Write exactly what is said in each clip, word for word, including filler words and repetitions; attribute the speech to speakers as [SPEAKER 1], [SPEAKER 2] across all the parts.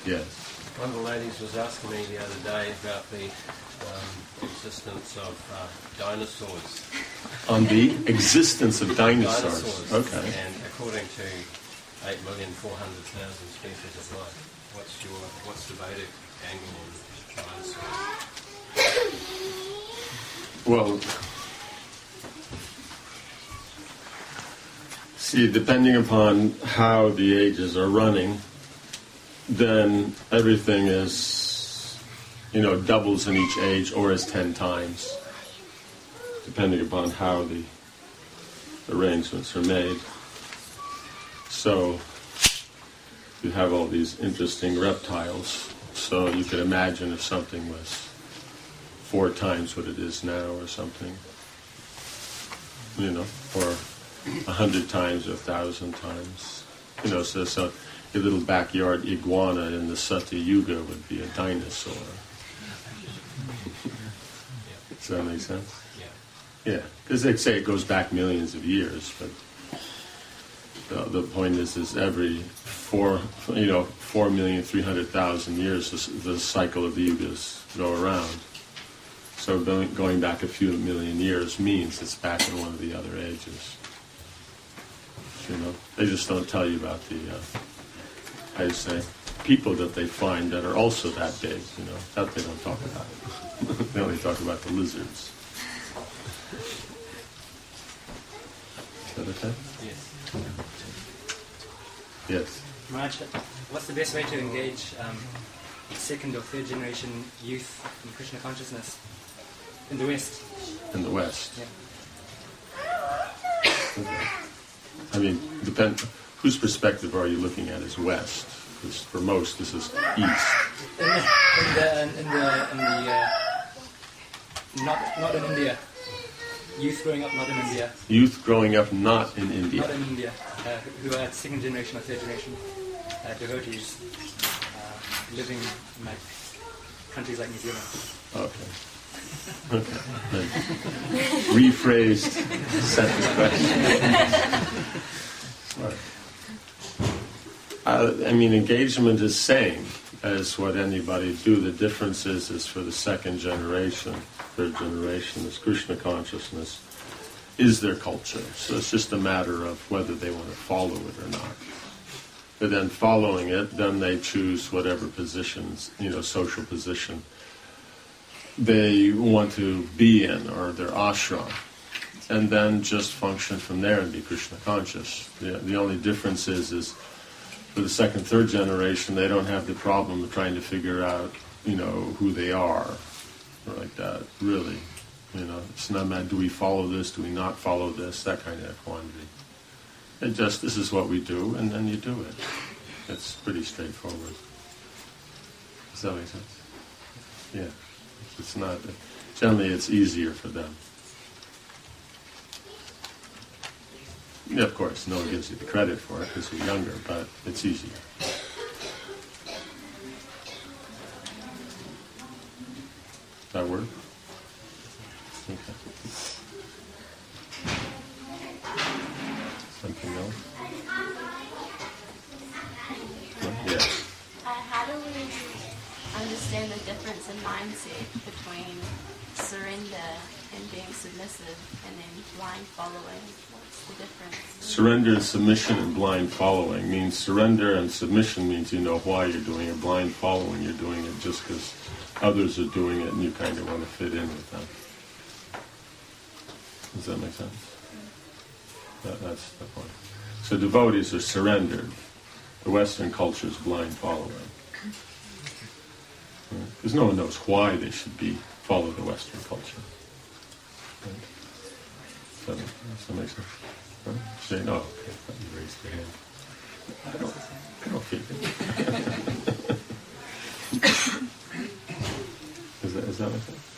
[SPEAKER 1] Yes.
[SPEAKER 2] One of the ladies was asking me the other day about the um, existence of uh, dinosaurs.
[SPEAKER 1] On the existence of dinosaurs.
[SPEAKER 2] Dinosaurs.
[SPEAKER 1] Okay.
[SPEAKER 2] And according to eight million four hundred thousand species of life, what's your what's the Vedic angle on dinosaurs?
[SPEAKER 1] Well, see, depending upon how the ages are running, then everything is, you know, doubles in each age or is ten times, depending upon how the arrangements are made. So you have all these interesting reptiles. So you could imagine if something was four times what it is now or something, you know, or a hundred times or a thousand times. You know, so, so a little backyard iguana in the Satya Yuga would be a dinosaur. Does that make sense? Yeah. Yeah, because they say it goes back millions of years, but the, the point is, is every four, you know, four million three hundred thousand years, the, the cycle of the yugas go around. So going, going back a few million years means it's back in one of the other ages. You know, they just don't tell you about the, uh, how do you say, people that they find that are also that big. You know, that they don't talk about. They only talk about the lizards. Is that okay?
[SPEAKER 2] Yes.
[SPEAKER 1] Yes.
[SPEAKER 3] Maharaj, what's the best way to engage um, second or third generation youth in Krishna consciousness in the West?
[SPEAKER 1] In the West.
[SPEAKER 3] Yeah.
[SPEAKER 1] Okay. I mean, depend. Whose perspective are you looking at as West? Because for most, this is East.
[SPEAKER 3] In the, in the, in the, in the uh, not not in India. Youth growing up not in India.
[SPEAKER 1] Youth growing up not in India.
[SPEAKER 3] Not in India, uh, who are second generation or third generation uh, devotees uh, living in like countries like New Zealand.
[SPEAKER 1] Okay. Okay. Rephrased second question. Right. Uh, I mean, engagement is same as what anybody do. The difference is, is for the second generation, third generation, this Krishna consciousness is their culture. So it's just a matter of whether they want to follow it or not. But then following it, then they choose whatever positions, you know, social position they want to be in, or their ashram, and then just function from there and be Krishna conscious. The, the only difference is, is for the second, third generation, they don't have the problem of trying to figure out, you know, who they are, or like that, really. You know, it's not mad, do we follow this, do we not follow this, that kind of quandary. It just, this is what we do, and then you do it. It's pretty straightforward. Does that make sense? Yeah. It's not, generally it's easier for them. Yeah, of course, no one gives you the credit for it because you're younger, but it's easier. Does that work? Okay. Something else? Yeah.
[SPEAKER 4] Uh, how do we understand the difference in mindset between surrender and being submissive and then blind following? What's the difference?
[SPEAKER 1] Surrender and submission and blind following means surrender and submission means you know why you're doing it. Blind following, you're doing it just because others are doing it and you kind of want to fit in with them. Does that make sense? That, that's the point. So devotees are surrendered. The Western culture is blind following. Because no one knows why they should be follow the Western culture. Right? Does that, does that make sense? Huh? Say no. Okay, you raised your hand. I don't. I don't feel it. Is that is that make sense?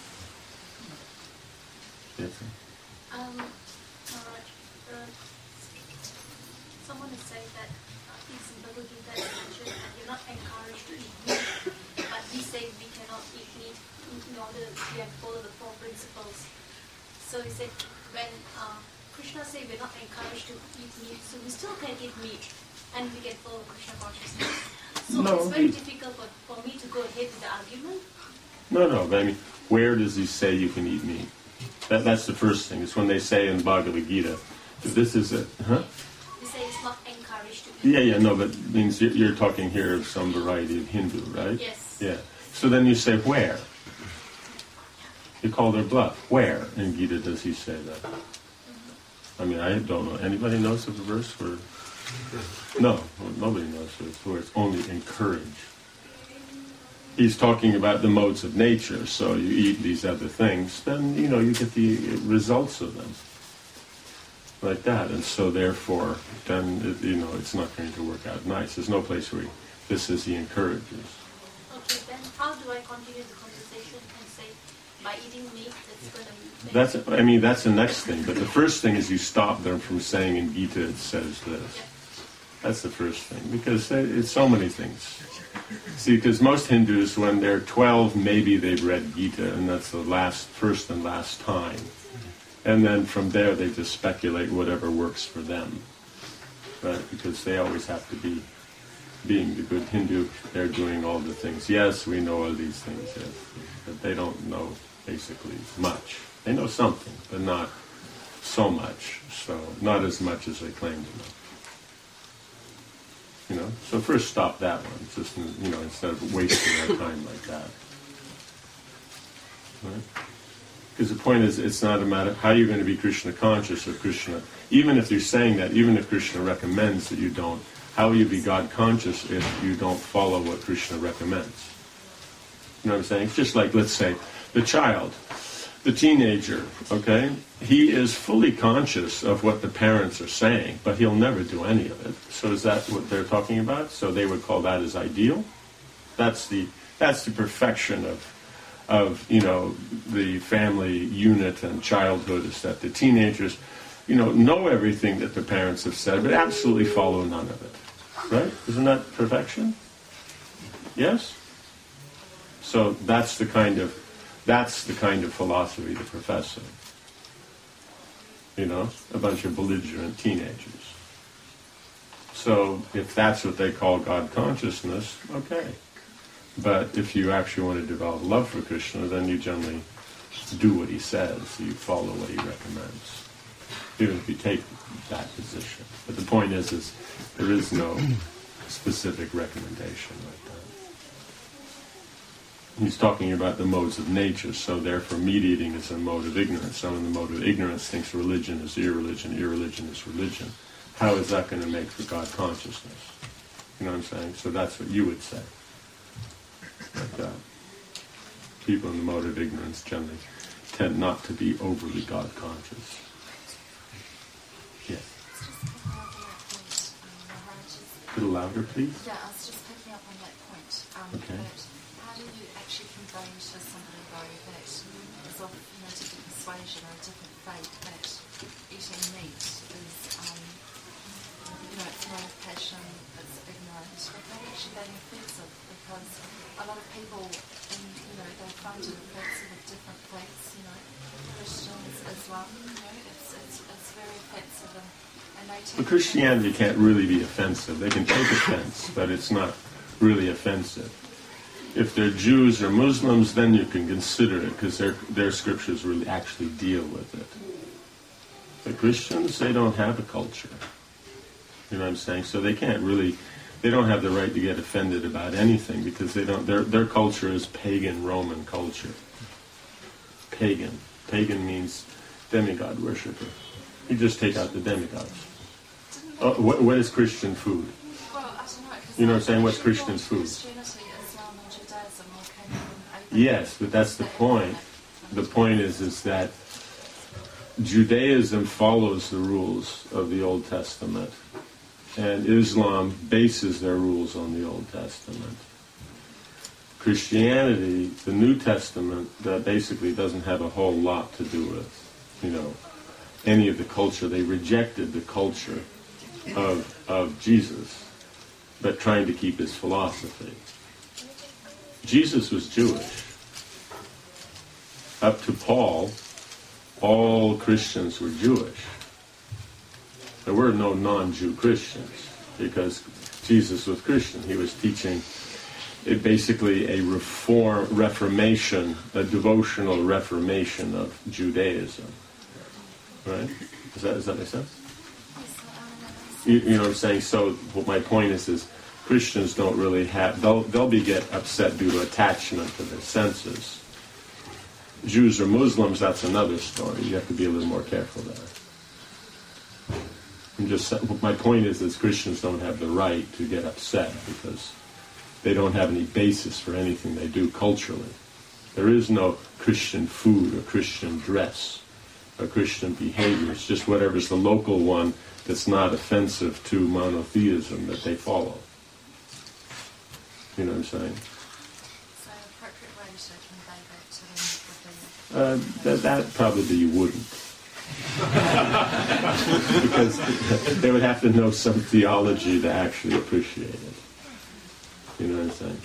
[SPEAKER 1] Yes.
[SPEAKER 5] Um, uh, uh, someone is saying that uh, it's in Bhagavad Gita that mentioned that you're not encouraged to eat meat, but we say we cannot eat meat in order we have to follow the four principles. So he said when uh, Krishna said we're not encouraged to eat meat, so we still can eat meat and we can follow Krishna consciousness. So
[SPEAKER 1] No,
[SPEAKER 5] it's very
[SPEAKER 1] he-
[SPEAKER 5] difficult for, for me to go ahead with the argument.
[SPEAKER 1] No, no, but I mean, where does he say you can eat meat? That, that's the first thing. It's when they say in Bhagavad Gita, this is a, huh?
[SPEAKER 5] They say it's not encouraged to eat.
[SPEAKER 1] Yeah, yeah, no, but it means you're, you're talking here of some variety of Hindu, right?
[SPEAKER 5] Yes.
[SPEAKER 1] Yeah. So then you say, where? You call their bluff. Where in Gita does he say that? I mean, I don't know. Anybody knows of a verse where... No, nobody knows where it's only encouraged. He's talking about the modes of nature, so you eat these other things, then, you know, you get the results of them. Like that, and so therefore, then, it, you know, it's not going to work out nice. There's no place where he, this is he encourages.
[SPEAKER 5] Okay, then how do I continue the conversation and say, by eating meat, it's going to...
[SPEAKER 1] That's, I mean, that's the next thing, but the first thing is you stop them from saying in Gita it says this.
[SPEAKER 5] Yeah.
[SPEAKER 1] That's the first thing, because it's so many things. See, because most Hindus, when they're twelve, maybe they've read Gita, and that's the last, first and last time. And then from there, they just speculate whatever works for them. Right? Because they always have to be, being the good Hindu, they're doing all the things. Yes, we know all these things, yes, but they don't know basically much. They know something, but not so much. So, not as much as they claim to know. You know, so first stop that one, just, you know, instead of wasting our time like that. Right? Because the point is, it's not a matter how you're going to be Krishna conscious or Krishna, even if you're saying that, even if Krishna recommends that you don't, how will you be God conscious if you don't follow what Krishna recommends? You know what I'm saying? It's just like, let's say, the child, the teenager, okay? He is fully conscious of what the parents are saying, but he'll never do any of it. So is that what they're talking about? So they would call that as ideal? That's the that's the perfection of of, you know, the family unit and childhood, is that the teenagers, you know, know everything that the parents have said, but absolutely follow none of it. Right? Isn't that perfection? Yes? So that's the kind of that's the kind of philosophy they're professing. You know, a bunch of belligerent teenagers. So if that's what they call God consciousness, okay. But if you actually want to develop love for Krishna, then you generally do what he says. You follow what he recommends, even if you take that position. But the point is, is there is no specific recommendation like that. He's talking about the modes of nature, so therefore meat eating is a mode of ignorance. Someone in the mode of ignorance thinks religion is irreligion, irreligion is religion. How is that going to make for God consciousness? You know what I'm saying? So that's what you would say. Like that. People in the mode of ignorance generally tend not to be overly God conscious. Yes. A little louder, please.
[SPEAKER 6] Yeah, I was just picking up on that point. Um,
[SPEAKER 1] Okay.
[SPEAKER 6] That how do you actually convey to somebody though that is of, you know, different persuasion or a different faith that eating meat is, um, you know, it's not a passion, it's ignorant, without actually being offensive, because a lot of people, in, you know, they find it offensive with different faiths, you know, Christians, Islam, you know, it's it's it's very offensive, and, and they take
[SPEAKER 1] But Christianity can't really be offensive. They can take offense, but it's not really offensive. If they're Jews or Muslims, then you can consider it, because their their scriptures really actually deal with it. But Christians, they don't have a culture. You know what I'm saying? So they can't really, they don't have the right to get offended about anything, because they don't. Their their culture is pagan Roman culture. Pagan. Pagan means demigod worshiper. You just take out the demigods. Oh, what, what is Christian food?
[SPEAKER 6] Well, I don't know, 'cause
[SPEAKER 1] You know what I'm saying? What's
[SPEAKER 6] like,
[SPEAKER 1] Christian food?
[SPEAKER 6] Christianity, Islam, and Judaism all came from Abraham.
[SPEAKER 1] Yes, but that's the point. The point is, is that Judaism follows the rules of the Old Testament, and Islam bases their rules on the Old Testament. Christianity, the New Testament, that basically doesn't have a whole lot to do with, you know, any of the culture. They rejected the culture of of Jesus, but trying to keep his philosophy. Jesus was Jewish. Up to Paul, all Christians were Jewish. There were no non-Jew Christians, because Jesus was Christian. He was teaching it basically a reform, reformation, a devotional reformation of Judaism. Right? Does that, does that make sense? You, you know what I'm saying? So what my point is, is Christians don't really have, they'll, they'll be get upset due to attachment to their senses. Jews or Muslims, that's another story. You have to be a little more careful there. I'm just, my point is, is Christians don't have the right to get upset because they don't have any basis for anything they do culturally. There is no Christian food or Christian dress or Christian behavior. It's just whatever's the local one that's not offensive to monotheism that they follow. You know what I'm saying?
[SPEAKER 6] So appropriate way to convey that to them would be...
[SPEAKER 1] Uh, that, that probably you wouldn't. Because they would have to know some theology to actually appreciate it. You know what I'm saying?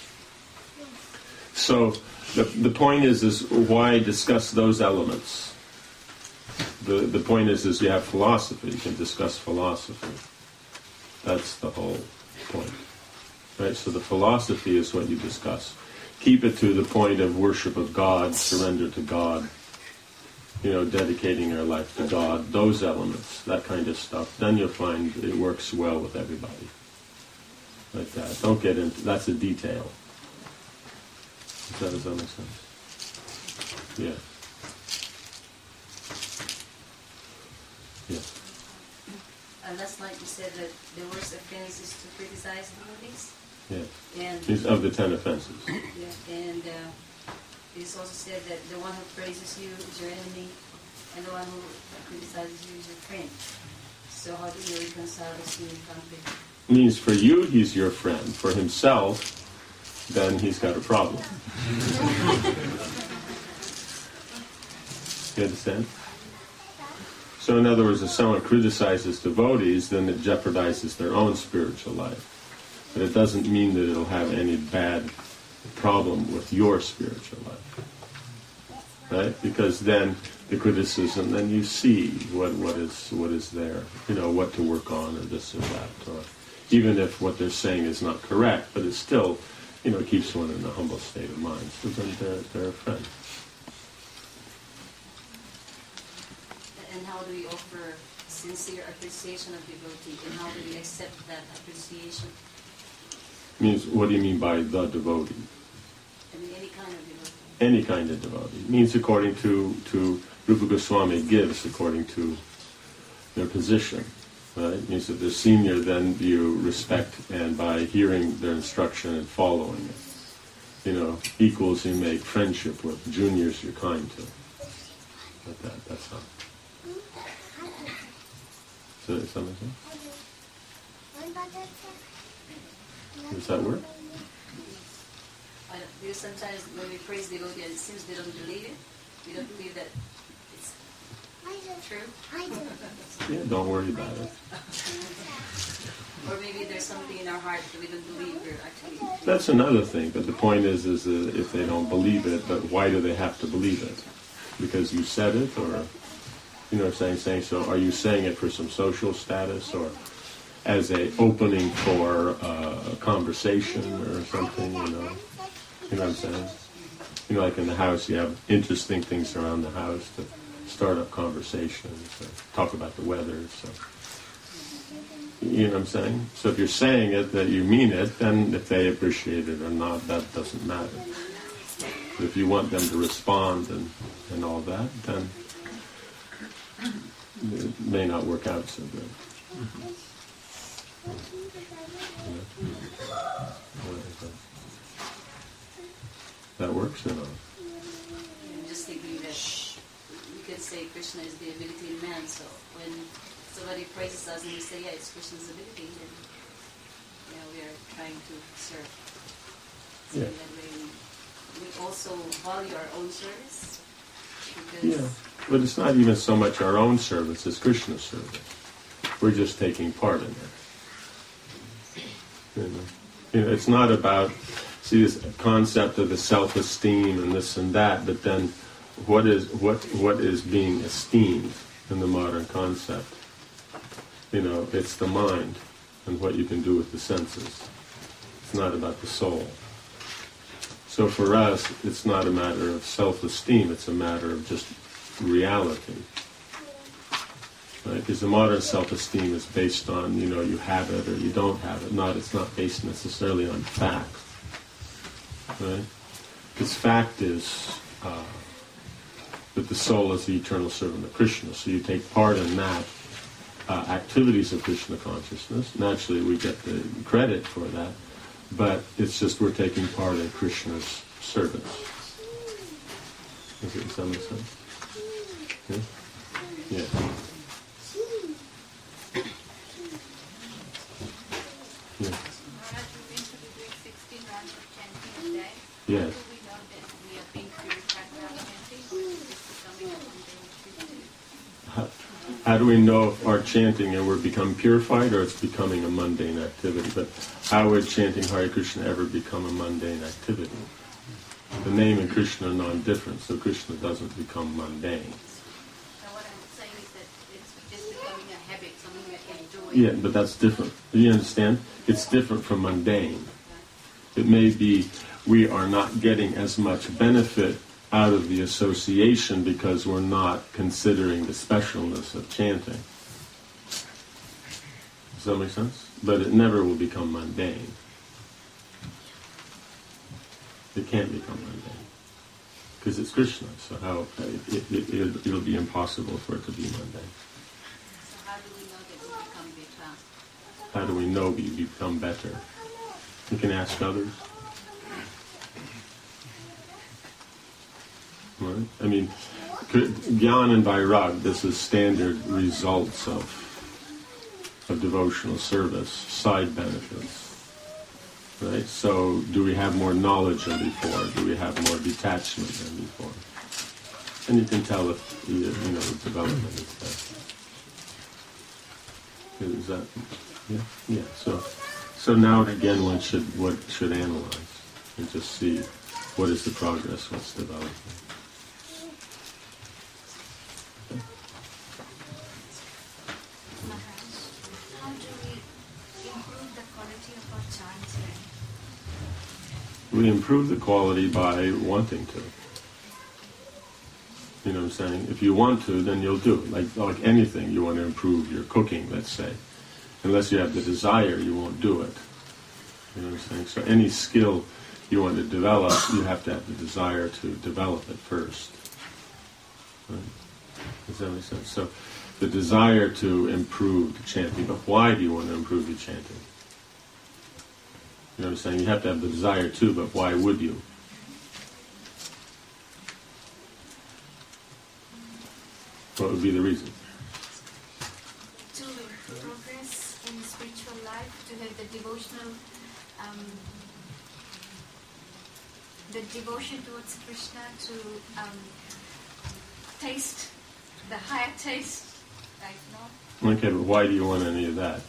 [SPEAKER 1] So the the point is is why discuss those elements? The the point is is you have philosophy, you can discuss philosophy. That's the whole point. Right? So the philosophy is what you discuss. Keep it to the point of worship of God, surrender to God, you know, dedicating our life to God, those elements, that kind of stuff. Then you'll find it works well with everybody. Like that. Don't get into, that's a detail. Does that, does that make sense? Yeah. Yeah.
[SPEAKER 7] Uh, last night you said that the worst offense is to criticize the movies.
[SPEAKER 1] Yeah.
[SPEAKER 7] And
[SPEAKER 1] It's of the ten offenses.
[SPEAKER 7] yeah, and uh, it's also said that the one who praises you is your enemy, and the one who criticizes you is your friend. So how do you reconcile these two conflicts?
[SPEAKER 1] Means for you, he's your friend. For himself, then he's got a problem. You understand? So in other words, if someone criticizes devotees, then it jeopardizes their own spiritual life. But it doesn't mean that it'll have any bad problem with your spiritual life. Right? Because then the criticism, then you see what, what is what is there, you know, what to work on or this or that. Or even if what they're saying is not correct, but it still, you know, keeps one in a humble state of mind. So then they're, they're a friend.
[SPEAKER 7] And how do we offer sincere appreciation of devotee, and how do we accept that appreciation?
[SPEAKER 1] Means, what do you mean by the devotee?
[SPEAKER 7] I mean, any kind of devotee.
[SPEAKER 1] Any kind of devotee. Means according to, to Rupa Goswami gives, according to their position. Right? Means that they're senior, then you respect, and by hearing their instruction and following it. You know, equals you make friendship with, juniors you're kind to. Like that, that's how. So, does that make sense? Does that work?
[SPEAKER 7] I don't, because sometimes when we praise devotee, it seems they don't believe it. We don't believe that it's true.
[SPEAKER 1] Yeah, don't worry about it.
[SPEAKER 7] Or maybe there's something in our heart that we don't believe we're actually...
[SPEAKER 1] That's another thing, but the point is, is that if they don't believe it, but why do they have to believe it? Because you said it, or, you know what I'm saying, saying, so are you saying it for some social status, or as a opening for uh, a conversation or something, you know? You know what I'm saying? You know, like in the house, you have interesting things around the house to start up conversations, or talk about the weather, so... You know what I'm saying? So if you're saying it, that you mean it, then if they appreciate it or not, that doesn't matter. But if you want them to respond and, and all that, then it may not work out so good. Yeah. That works or not?
[SPEAKER 7] I'm just thinking that we could say Krishna is the ability in man, so when somebody praises us and we say, yeah, it's Krishna's ability, then you know, we are trying to serve. So
[SPEAKER 1] Yeah.
[SPEAKER 7] that way we, we also value our own service. Because
[SPEAKER 1] Yeah, but it's not even so much our own service, it's Krishna's service. We're just taking part in it. You know? You know, it's not about, see, this concept of the self-esteem and this and that, but then what is what what is being esteemed in the modern concept? You know, it's the mind. and what you can do with the senses. It's not about the soul. So for us, it's not a matter of self-esteem, it's a matter of just reality. Right? Because the modern self-esteem is based on, you know, you have it or you don't have it. Not, it's not based necessarily on fact. Right? Because fact is uh, that the soul is the eternal servant of Krishna. So you take part in that uh, activities of Krishna consciousness. Naturally, we get the credit for that, but it's just we're taking part in Krishna's service. Does it, does that make sense? Yeah? Yeah. Yeah.
[SPEAKER 5] Maharaj, we meant to be doing sixteen rounds of chanting a day.
[SPEAKER 1] Yes.
[SPEAKER 5] How do we know that we are being purified by our chanting, or is this becoming a mundane activity?
[SPEAKER 1] How, how do we know if our chanting and we're become purified or it's becoming a mundane activity? But how would chanting Hare Krishna ever become a mundane activity? The name and Krishna are non-different, so Krishna doesn't become mundane.
[SPEAKER 5] So what I'm saying is that it's just becoming a habit, something that you enjoy.
[SPEAKER 1] Yeah, but that's different. Do you understand? It's different from mundane. It may be we are not getting as much benefit out of the association because we're not considering the specialness of chanting. Does that make sense? But it never will become mundane. It can't become mundane. Because it's Krishna, so how it, it, it, it'll be impossible for it to be mundane.
[SPEAKER 7] So how do we know that we become better?
[SPEAKER 1] How do we know we become better? You can ask others. Right? I mean, Gyan and Vairag, this is standard results of, of devotional service, side benefits. Right? So, do we have more knowledge than before? Do we have more detachment than before? And you can tell if, you know, the development is there. Is that, yeah? Yeah, so, so now and again one should, what should analyze and just see what is the progress, what's developing.
[SPEAKER 6] How do we improve the quality of our chanting?
[SPEAKER 1] We improve the quality by wanting to. You know what I'm saying? If you want to, then you'll do it. Like, like anything, you want to improve your cooking, let's say. Unless you have the desire, you won't do it. You know what I'm saying? So any skill you want to develop, you have to have the desire to develop it first. Right? Does that make sense? So the desire to improve the chanting, but why do you want to improve your chanting? You know what I'm saying? You have to have the desire too, but why would you? What would be the reason?
[SPEAKER 6] To progress in spiritual life, to have the devotional, um, the devotion towards Krishna, to um, taste the higher taste, right now.
[SPEAKER 1] Okay, but why do you want any of that?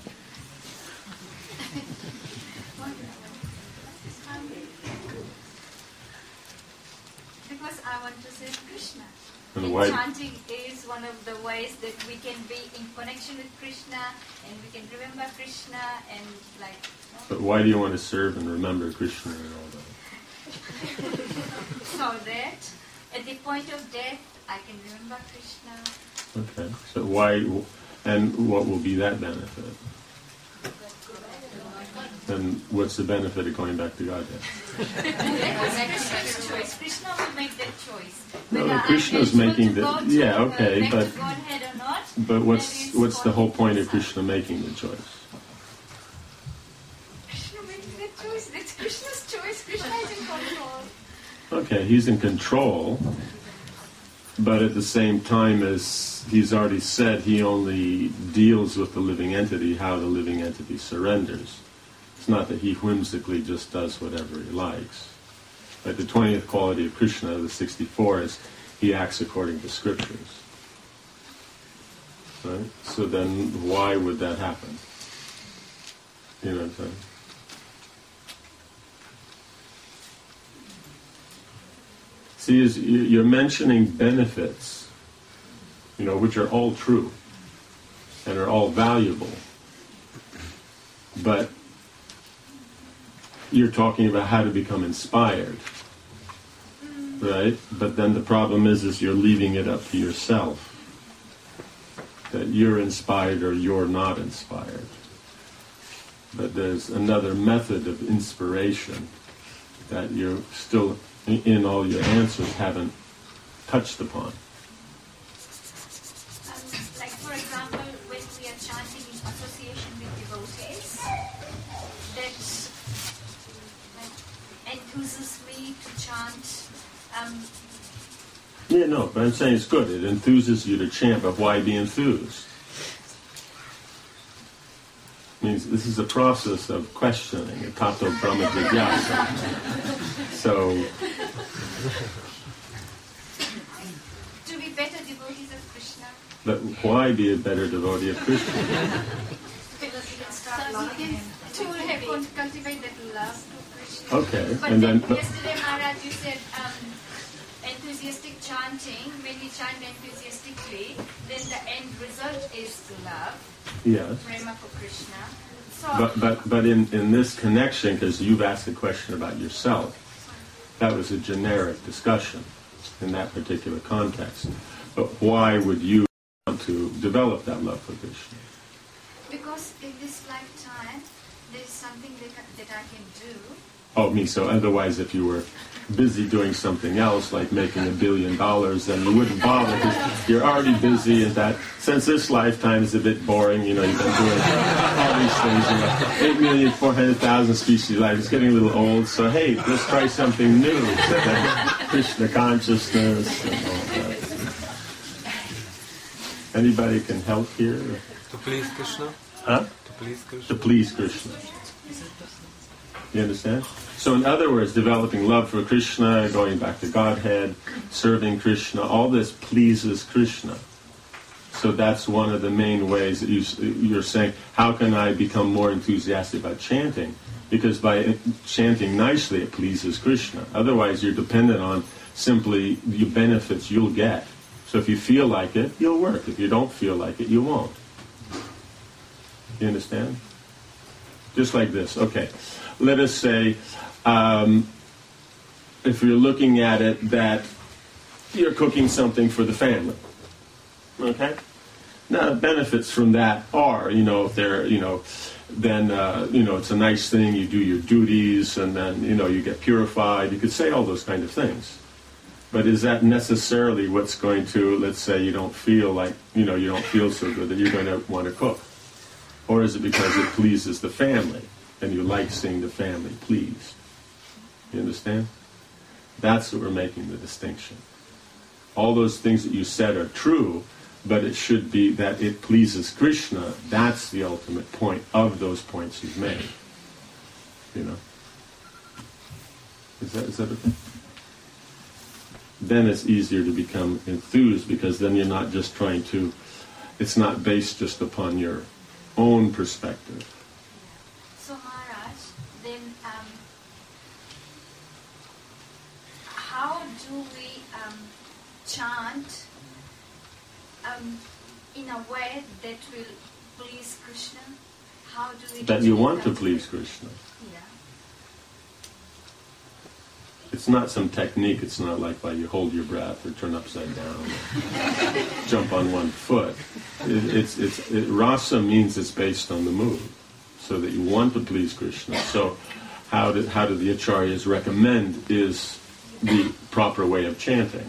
[SPEAKER 6] Because I want to serve Krishna.
[SPEAKER 1] And
[SPEAKER 6] And
[SPEAKER 1] why?
[SPEAKER 6] chanting is one of the ways that we can be in connection with Krishna and we can remember Krishna and like. You know,
[SPEAKER 1] But why do you want to serve and remember Krishna and all that?
[SPEAKER 6] so that at the point of death I can remember Krishna.
[SPEAKER 1] Okay, so why, and what will be that benefit? And what's the benefit of going back to Godhead?
[SPEAKER 6] That was Krishna's choice. Krishna will make that choice.
[SPEAKER 1] No,
[SPEAKER 6] Whether
[SPEAKER 1] no,
[SPEAKER 6] I'm
[SPEAKER 1] Krishna's
[SPEAKER 6] eligible
[SPEAKER 1] making
[SPEAKER 6] to
[SPEAKER 1] the-
[SPEAKER 6] go to,
[SPEAKER 1] yeah,
[SPEAKER 6] uh,
[SPEAKER 1] okay,
[SPEAKER 6] back
[SPEAKER 1] but-
[SPEAKER 6] to Godhead or not,
[SPEAKER 1] But what's
[SPEAKER 6] that is
[SPEAKER 1] what's the
[SPEAKER 6] for
[SPEAKER 1] whole point of
[SPEAKER 6] himself.
[SPEAKER 1] Krishna making the choice?
[SPEAKER 6] Krishna makes that choice. That's Krishna's choice. Krishna is in control.
[SPEAKER 1] Okay, he's in control, but at the same time as he's already said, he only deals with the living entity how the living entity surrenders. It's not that he whimsically just does whatever he likes. Like the twentieth quality of Krishna, the sixty-four, is he acts according to scriptures. Right? So then why would that happen? You know what I'm saying? See, is you- you're mentioning benefits, you know, which are all true and are all valuable. but you're talking about how to become inspired, right? But then the problem is, is you're leaving it up to yourself, that you're inspired or you're not inspired. But there's another method of inspiration that you're still, in all your answers, haven't touched upon.
[SPEAKER 5] Um, like for example, when we are chanting in association with devotees, that like, enthuses me to chant. Um,
[SPEAKER 1] Yeah, no, but I'm saying it's good. It enthuses you to chant, but why be enthused? It means this is a process of questioning, a tato brahma jigyasa. So,
[SPEAKER 5] to be better devotees of Krishna.
[SPEAKER 1] but why be a better devotee of Krishna?
[SPEAKER 5] Because we can start loving to have con- cultivate that love to Krishna.
[SPEAKER 1] Okay,
[SPEAKER 5] But
[SPEAKER 1] and
[SPEAKER 5] then,
[SPEAKER 1] then, but,
[SPEAKER 5] yesterday Maharaj, you said um, enthusiastic chanting, when we chant enthusiastically, then the end result is love,
[SPEAKER 1] yes.
[SPEAKER 5] prema for Krishna. So,
[SPEAKER 1] But but but in, in this connection, because you've asked a question about yourself, that was a generic discussion in that particular context. But why would you want to develop that love for Krishna?
[SPEAKER 5] because in this lifetime, there's something that, that I can do.
[SPEAKER 1] Oh, me. So otherwise, if you were busy doing something else, like making a billion dollars, then you wouldn't bother because you're already busy. And that since this lifetime is a bit boring, you know, you've been doing all these things. You know, eight million four hundred thousand species of life. It's getting a little old. So hey, let's try something new. So then Krishna consciousness and all that. Anybody can help here?
[SPEAKER 2] To please Krishna?
[SPEAKER 1] Huh?
[SPEAKER 2] To please Krishna?
[SPEAKER 1] To please Krishna. You understand? So in other words, developing love for Krishna, going back to Godhead, serving Krishna, all this pleases Krishna. So that's one of the main ways that you, you're saying, how can I become more enthusiastic about chanting? Because by chanting nicely, it pleases Krishna. Otherwise, you're dependent on simply the benefits you'll get. So if you feel like it, you'll work. If you don't feel like it, you won't. You understand? Just like this. Okay. Let us say, um, if you're looking at it, that you're cooking something for the family. Okay? Now, the benefits from that are, you know, if they're, you know, then, uh, you know, it's a nice thing, you do your duties, and then, you know, you get purified. You could say all those kind of things. But is that necessarily what's going to, let's say you don't feel like, you know, you don't feel so good that you're going to want to cook? Or is it because it pleases the family and you like seeing the family pleased? You understand? That's what we're making the distinction. All those things that you said are true, but it should be that it pleases Krishna. That's the ultimate point of those points you've made. You know? Is that, is that okay? Then it's easier to become enthused because then you're not just trying to, it's not based just upon your own perspective.
[SPEAKER 5] So Maharaj, then um, how do we um, chant um, in a way that will please Krishna? How do we
[SPEAKER 1] That you
[SPEAKER 5] actually
[SPEAKER 1] want to
[SPEAKER 5] cultivate-
[SPEAKER 1] please Krishna.
[SPEAKER 5] Yeah.
[SPEAKER 1] It's not some technique. It's not like while you hold your breath or turn upside down, or jump on one foot. It, it's it's it, rasa means it's based on the mood, so that you want to please Krishna. So, how do how do the acharyas recommend is the proper way of chanting?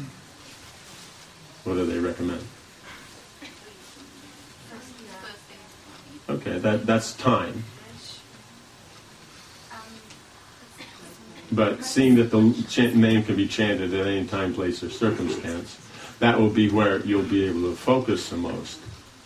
[SPEAKER 1] What do they recommend? Okay, that that's time. But seeing that the chant name can be chanted at any time, place, or circumstance, that will be where you'll be able to focus the most.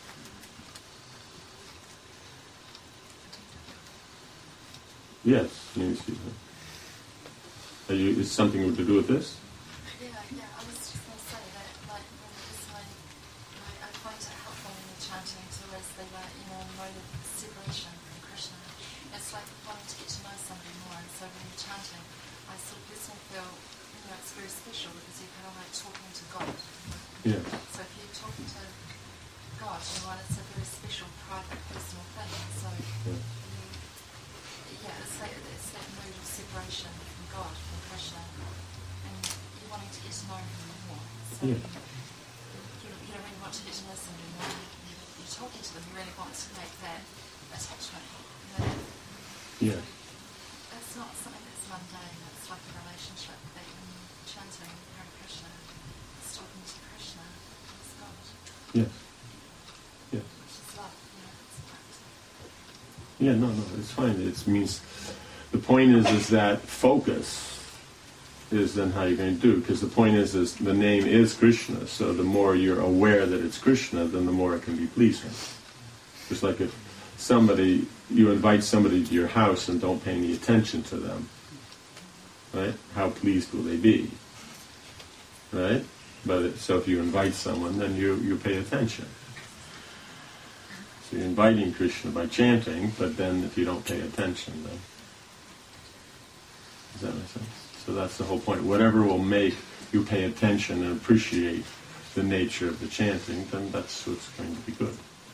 [SPEAKER 1] Yes, means you. Are you? Is something to do with this?
[SPEAKER 6] Yeah, yeah, I was just going to say that, like, you know, this way, I, I find it helpful in the chanting to always be like, you know, mode of separation from Krishna. It's like wanting to get to know somebody more, and so when you're chanting, I sort of personally feel, you know, it's very special because you're kind of like talking to God.
[SPEAKER 1] Yeah.
[SPEAKER 6] So if you're talking to God, you know, it's a very special, private, personal thing. So
[SPEAKER 1] Yeah.
[SPEAKER 6] you So
[SPEAKER 1] Yeah.
[SPEAKER 6] you, you don't really want to let them listen when you're, you're talking to them. You really want to make that attachment. You know,
[SPEAKER 1] Yes.
[SPEAKER 6] it's not something that's mundane. It's like a relationship that in chanting Hare Krishna, it's talking to Krishna, it's God.
[SPEAKER 1] Yes. Yes.
[SPEAKER 6] It's just love, you know, it's practice.
[SPEAKER 1] Yeah, no, no, it's fine. It means the point is is that focus is then how you're going to do. Because the point is is the name is Krishna. So the more you're aware that it's Krishna, then the more it can be pleasing. Just like if somebody you invite somebody to your house and don't pay any attention to them, right? How pleased will they be, right? But it, so if you invite someone, then you you pay attention. So you're inviting Krishna by chanting, but then if you don't pay attention, then... Does that make sense? So that's the whole point. Whatever will make you pay attention and appreciate the nature of the chanting, then that's what's going to be good.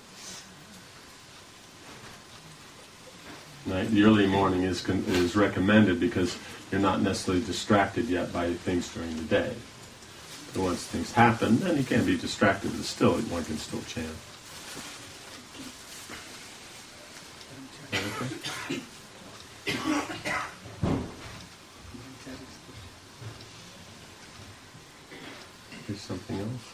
[SPEAKER 1] Right? The early morning is con- is recommended because you're not necessarily distracted yet by things during the day. But once things happen, then you can't be distracted, but still, one can still chant. Okay. Is something else?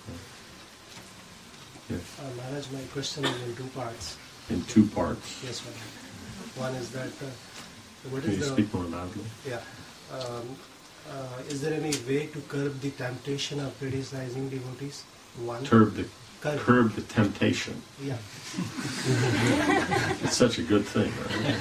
[SPEAKER 1] Yes.
[SPEAKER 8] Uh, Maharaj, my question is in two parts.
[SPEAKER 1] In two parts.
[SPEAKER 8] Yes, Maharaj. One is that uh, what
[SPEAKER 1] Can
[SPEAKER 8] is
[SPEAKER 1] you
[SPEAKER 8] the
[SPEAKER 1] speak more loudly?
[SPEAKER 8] yeah? Um, uh, is there any way to curb the temptation of criticizing devotees? One.
[SPEAKER 1] Curb the
[SPEAKER 8] Curb.
[SPEAKER 1] curb the temptation.
[SPEAKER 8] Yeah.
[SPEAKER 1] It's such a good thing,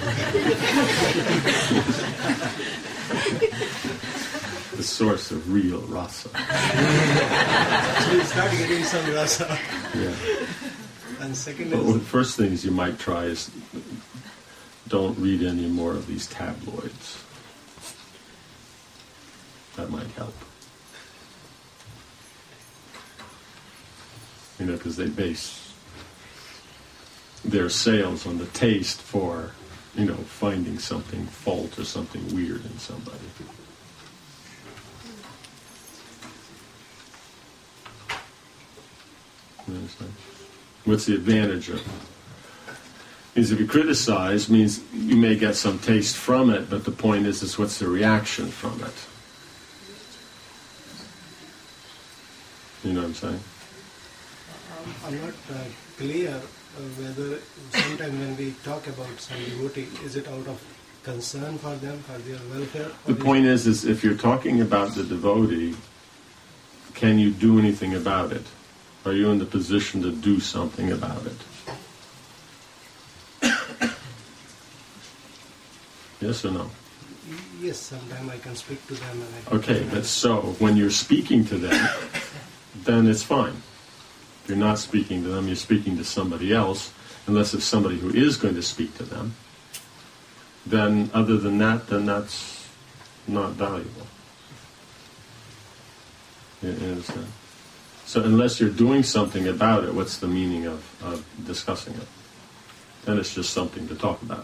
[SPEAKER 1] right? The source of real rasa.
[SPEAKER 8] So you start getting some rasa.
[SPEAKER 1] Yeah.
[SPEAKER 8] And second
[SPEAKER 1] But one of
[SPEAKER 8] is
[SPEAKER 1] the first things you might try is don't read any more of these tabloids. That might help. You know, because they base their sales on the taste for, you know, finding something fault or something weird in somebody. You understand? What's the advantage of it? Means if you criticize, means you may get some taste from it, but the point is, is what's the reaction from it? You know what I'm saying?
[SPEAKER 8] um, I'm not uh, clear uh, whether sometimes when we talk about some devotee, is it out of concern for them, for their welfare?
[SPEAKER 1] The point is, is if you're talking about the devotee, can you do anything about it? Are you in the position to do something about it? Yes or no?
[SPEAKER 8] Yes, sometimes I can speak to them. And I can
[SPEAKER 1] Okay, but so when you're speaking to them, then it's fine. If you're not speaking to them, you're speaking to somebody else, unless it's somebody who is going to speak to them. Then, other than that, then that's not valuable. You you understand? So unless you're doing something about it, what's the meaning of, of discussing it? Then it's just something to talk about.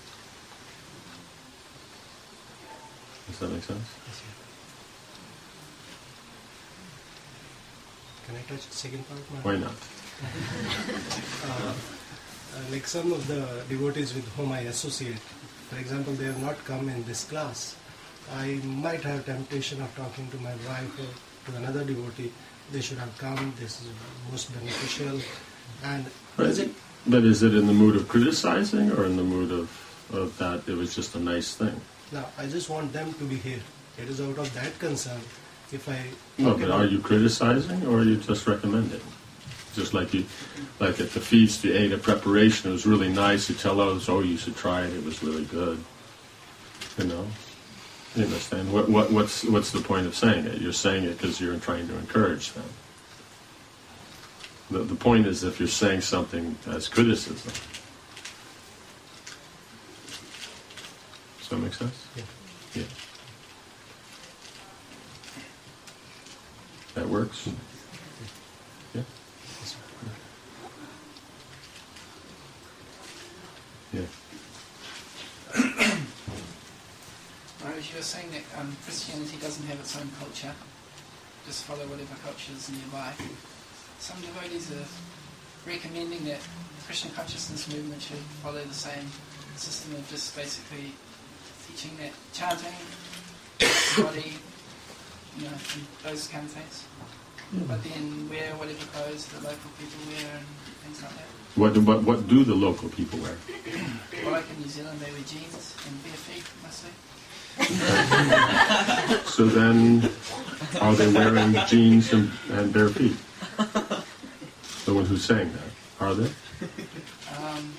[SPEAKER 1] Does that make sense?
[SPEAKER 8] Yes, sir. Can I touch the second part, Maharaj?
[SPEAKER 1] Why not?
[SPEAKER 8] uh, uh, like some of the devotees with whom I associate, for example, they have not come in this class. I might have temptation of talking to my wife or to another devotee. They should have come. This is most beneficial. And
[SPEAKER 1] But,
[SPEAKER 8] is it?
[SPEAKER 1] but is it in the mood of criticizing or in the mood of, of that it was just a nice thing?
[SPEAKER 8] No, I just want them to be here. It is out of that concern. If I
[SPEAKER 1] No,
[SPEAKER 8] talk
[SPEAKER 1] but
[SPEAKER 8] about-
[SPEAKER 1] are you criticizing or are you just recommending? Just like you, like at the feast, you ate a preparation. It was really nice. You tell others, "Oh, you should try it. It was really good." You know, you understand? What, what, what's, what's the point of saying it? You're saying it because you're trying to encourage them. The, the point is, if you're saying something as criticism. Does that make sense?
[SPEAKER 8] Yeah.
[SPEAKER 1] Yeah. That works? Yeah?
[SPEAKER 8] Yes, sir.
[SPEAKER 1] Yeah.
[SPEAKER 9] Maharaj, you were saying that um, Christianity doesn't have its own culture. just follow whatever culture's nearby. Some devotees are recommending that Krishna consciousness movement should follow the same system of just basically teaching that chanting, body, you know, and those kind of things. But then wear whatever clothes the local people wear and things like that.
[SPEAKER 1] What, what, what do the local people wear?
[SPEAKER 9] Well, like in New Zealand, they wear jeans and bare feet, mostly.
[SPEAKER 1] So then, are they wearing jeans and, and bare feet? The one who's saying that, are they?
[SPEAKER 9] Um,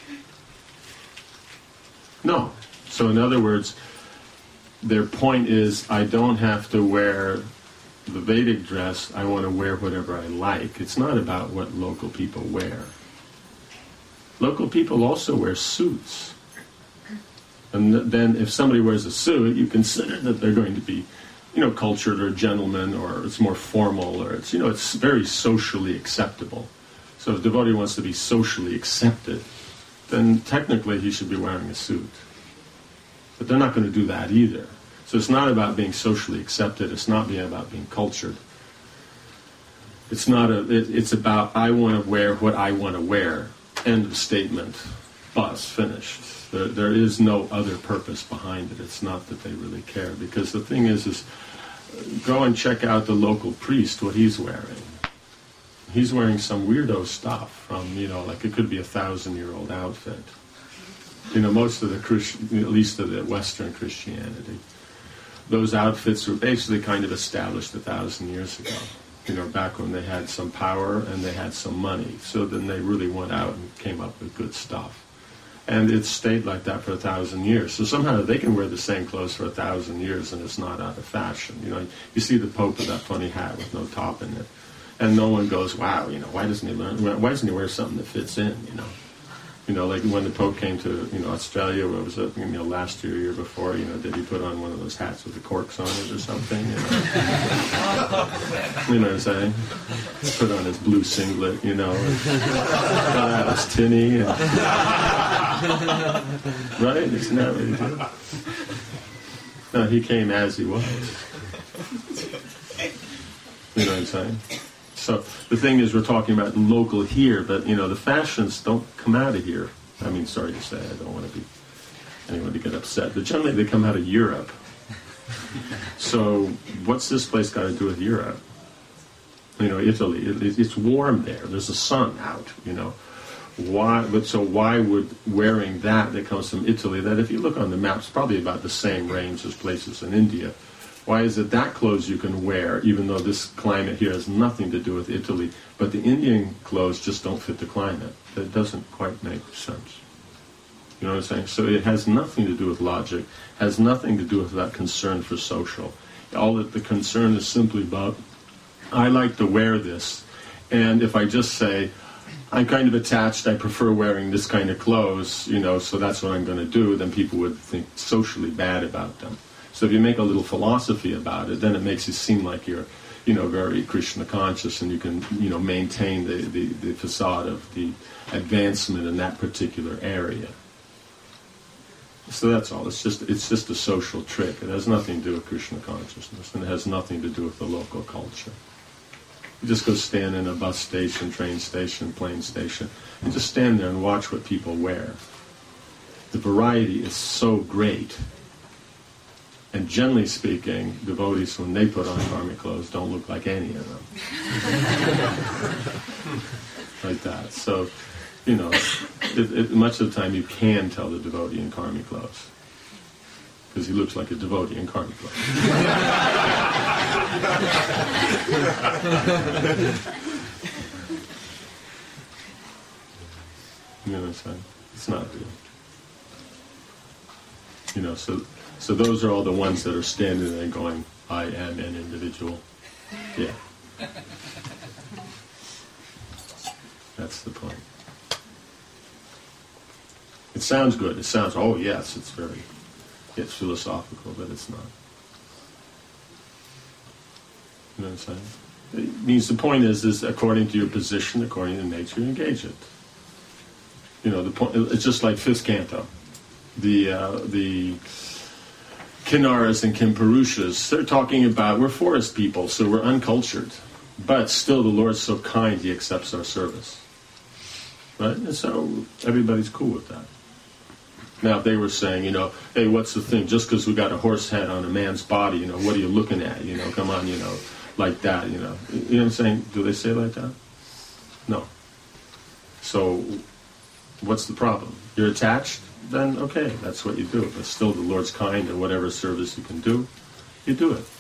[SPEAKER 1] No. So in other words, their point is, I don't have to wear the Vedic dress, I want to wear whatever I like. It's not about what local people wear. Local people also wear suits. And th- then if somebody wears a suit, you consider that they're going to be, you know, cultured or gentleman, or it's more formal, or it's, you know, it's very socially acceptable. So if a devotee wants to be socially accepted, then technically he should be wearing a suit. But they're not going to do that either. So it's not about being socially accepted. It's not being about being cultured. It's not a. It, it's about I want to wear what I want to wear. End of statement. Bus finished. There, there is no other purpose behind it. It's not that they really care. Because the thing is, is go and check out the local priest, what he's wearing. He's wearing some weirdo stuff from, you know, like it could be a thousand-year-old outfit. You know, most of the Christian, at least of the Western Christianity, those outfits were basically kind of established a thousand years ago. You know, back when they had some power and they had some money. So then they really went out and came up with good stuff. And it's stayed like that for a thousand years. So somehow they can wear the same clothes for a thousand years and it's not out of fashion. You know, you see the Pope with that funny hat with no top in it. And no one goes, wow, you know, why doesn't he learn, why doesn't he wear something that fits in, you know? You know, like when the Pope came to, you know, Australia, what was it, you know, last year, year before, you know, did he put on one of those hats with the corks on it or something? You know, you know what I'm saying? Put on his blue singlet, you know, and got out his tinny. And, right? Isn't that what he did? No, he came as he was. You know what I'm saying? So the thing is, we're talking about local here, but, you know, the fashions don't come out of here. I mean, sorry to say, I don't want to be anyone to get upset, but generally they come out of Europe. So what's this place got to do with Europe? You know, Italy, it, it's warm there. There's a sun out, you know. Why? But so why would wearing that that comes from Italy, that if you look on the maps, probably about the same range as places in India, why is it that clothes you can wear, even though this climate here has nothing to do with Italy, but the Indian clothes just don't fit the climate? That doesn't quite make sense. You know what I'm saying? So it has nothing to do with logic, has nothing to do with that concern for social. All that the concern is simply about, I like to wear this, and if I just say, I'm kind of attached, I prefer wearing this kind of clothes, you know, so that's what I'm going to do, then people would think socially bad about them. So if you make a little philosophy about it, then it makes it seem like you're, you know, very Krishna conscious, and you can, you know, maintain the, the, the facade of the advancement in that particular area. So that's all. It's just it's just a social trick. It has nothing to do with Krishna consciousness, and it has nothing to do with the local culture. You just go stand in a bus station, train station, plane station, and just stand there and watch what people wear. The variety is so great. And generally speaking, devotees, when they put on karmic clothes, don't look like any of them. Like that. So, you know, it, it, much of the time you can tell the devotee in karmic clothes. Because he looks like a devotee in karmic clothes. You know what I'm saying? It's not good. You know, so... So those are all the ones that are standing there going, I am an individual. Yeah. That's the point. It sounds good. It sounds, oh yes, it's very, it's philosophical, but it's not. You know what I'm saying? It means the point is, is according to your position, according to nature, you engage it. You know, the point, it's just like fifth canto. The, uh, the, Kinnaras and Kimpurushas, they're talking about, we're forest people, so we're uncultured. But still the Lord's so kind, he accepts our service. Right? And so everybody's cool with that. Now if they were saying, you know, hey, what's the thing? Just because we got a horse head on a man's body, you know, what are you looking at? You know, come on, you know, like that, you know. You know what I'm saying? Do they say it like that? No. So what's the problem? You're attached? Then okay, that's what you do. But still the Lord's kind, and whatever service you can do, you do it.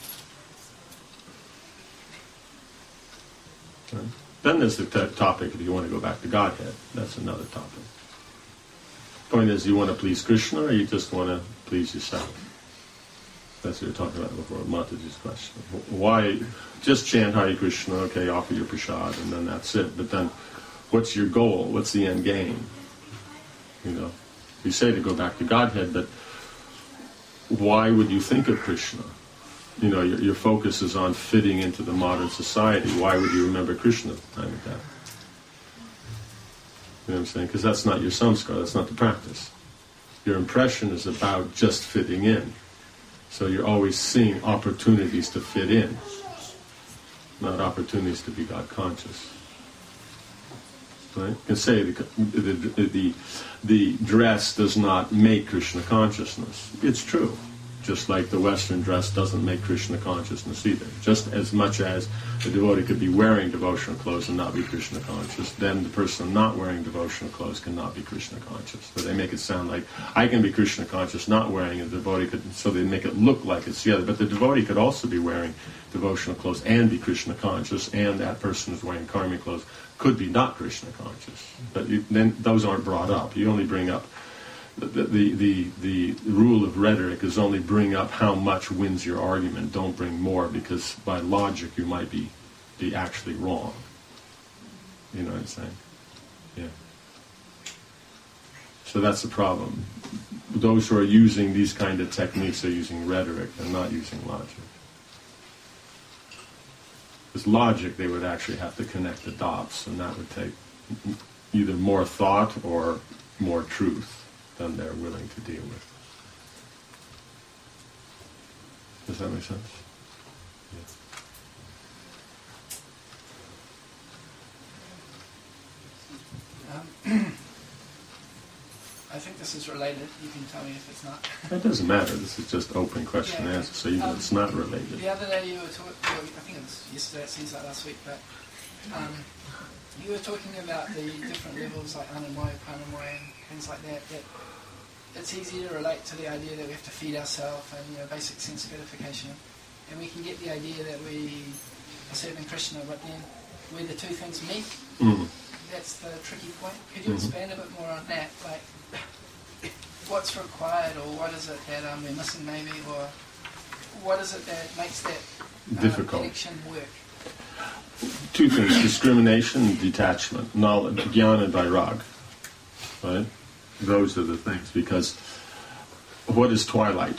[SPEAKER 1] Right? Then there's the t- topic, if you want to go back to Godhead, that's another topic. Point is, you want to please Krishna, or you just want to please yourself? That's what you were talking about before, Mataji's question. Why just chant Hare Krishna, okay, offer your prasad, and then that's it. But then, what's your goal? What's the end game? You know, you say to go back to Godhead, but why would you think of Krishna? You know, your, your focus is on fitting into the modern society. Why would you remember Krishna at the time of death? You know what I'm saying? Because that's not your samskar, that's not the practice. Your impression is about just fitting in. So you're always seeing opportunities to fit in, not opportunities to be God conscious. Right? You can say the, the, the, the dress does not make Krishna consciousness. It's true. Just like the Western dress doesn't make Krishna consciousness either. Just as much as a devotee could be wearing devotional clothes and not be Krishna conscious, then the person not wearing devotional clothes cannot be Krishna conscious. So they make it sound like, I can be Krishna conscious not wearing, and the devotee could, so they make it look like it's the other. But the devotee could also be wearing devotional clothes and be Krishna conscious, and that person who's wearing karmic clothes could be not Krishna conscious. But you, then those aren't brought up. You only bring up The, the, the, the rule of rhetoric is only bring up how much wins your argument. Don't bring more, because by logic you might be, be actually wrong. You know what I'm saying? Yeah. So that's the problem. Those who are using these kind of techniques are using rhetoric. They're not using logic. Because logic, they would actually have to connect the dots, and that would take either more thought or more truth than they're willing to deal with. Does that make sense? Yeah.
[SPEAKER 9] Um, I think this is related. You can tell me if it's not.
[SPEAKER 1] It doesn't matter. This is just open question
[SPEAKER 9] Yeah.
[SPEAKER 1] and answer, so even
[SPEAKER 9] Um,
[SPEAKER 1] if it's not related.
[SPEAKER 9] The other day you were talking, well, I think it was yesterday, it seems like last week, but um, you were talking about the different levels like Anamaya, Pranamaya, and things like that, that it's easy to relate to the idea that we have to feed ourselves and, you know, basic sense gratification, and we can get the idea that we are serving Krishna, but then where the two things meet,
[SPEAKER 1] Mm.
[SPEAKER 9] that's the tricky point. Could you
[SPEAKER 1] Mhm.
[SPEAKER 9] expand a bit more on that? Like, what's required, or what is it that um, we're missing maybe, or what is it that makes that uh,
[SPEAKER 1] Difficult.
[SPEAKER 9] connection work?
[SPEAKER 1] Two things: discrimination and detachment, knowledge, jnana and vairag. Right? Those are the things. Because what is twilight?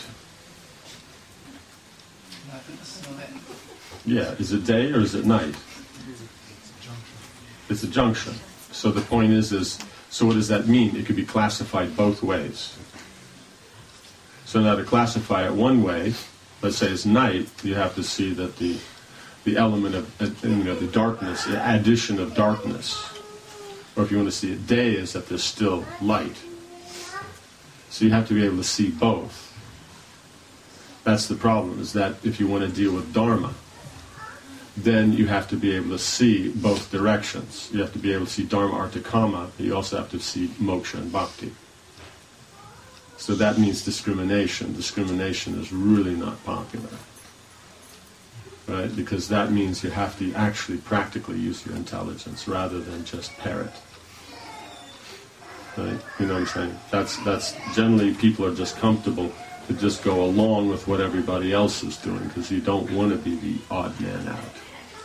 [SPEAKER 9] No, this is all that.
[SPEAKER 1] Yeah, is it day or is it night? It's a junction. So the point is, is so what does that mean? It could be classified both ways. So now to classify it one way, let's say it's night, you have to see that the the element of, you know, the darkness, the addition of darkness. Or if you want to see it day, is that there's still light. So you have to be able to see both. That's the problem, is that if you want to deal with Dharma, then you have to be able to see both directions. You have to be able to see Dharma, Artha, Kama, but you also have to see moksha and bhakti. So that means discrimination. Discrimination is really not popular. Right? Because that means you have to actually practically use your intelligence rather than just parrot. Right? You know what I'm saying? That's that's generally people are just comfortable to just go along with what everybody else is doing, because you don't want to be the odd man out.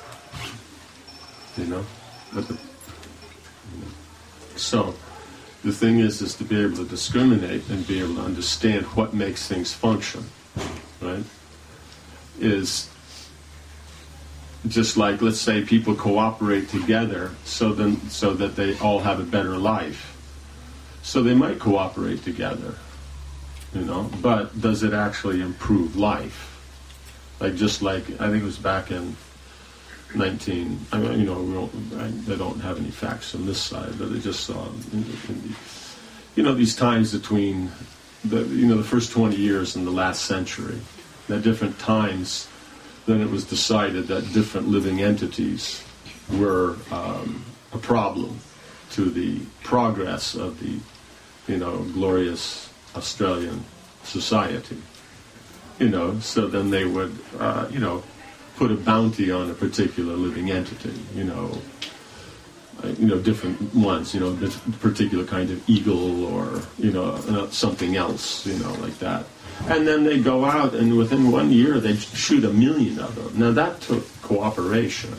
[SPEAKER 1] You know? But the, you know. So the thing is is to be able to discriminate and be able to understand what makes things function. Right? Is just like, let's say people cooperate together so then so that they all have a better life. So they might cooperate together. you know, but does it actually improve life? Like just like, I think it was back in nineteen, I mean, you know, we don't, I, I don't have any facts on this side, but I just saw, in, in the, you know, these times between the, you know, the first twenty years and the last century, at different times, then it was decided that different living entities were um, a problem to the progress of the, you know, glorious Australian society. You know, so then they would, uh, you know, put a bounty on a particular living entity, you know, uh, you know, different ones, you know, this particular kind of eagle or, you know, uh, something else, you know, like that. And then they go out and within one year they shoot a million of them. Now that took cooperation.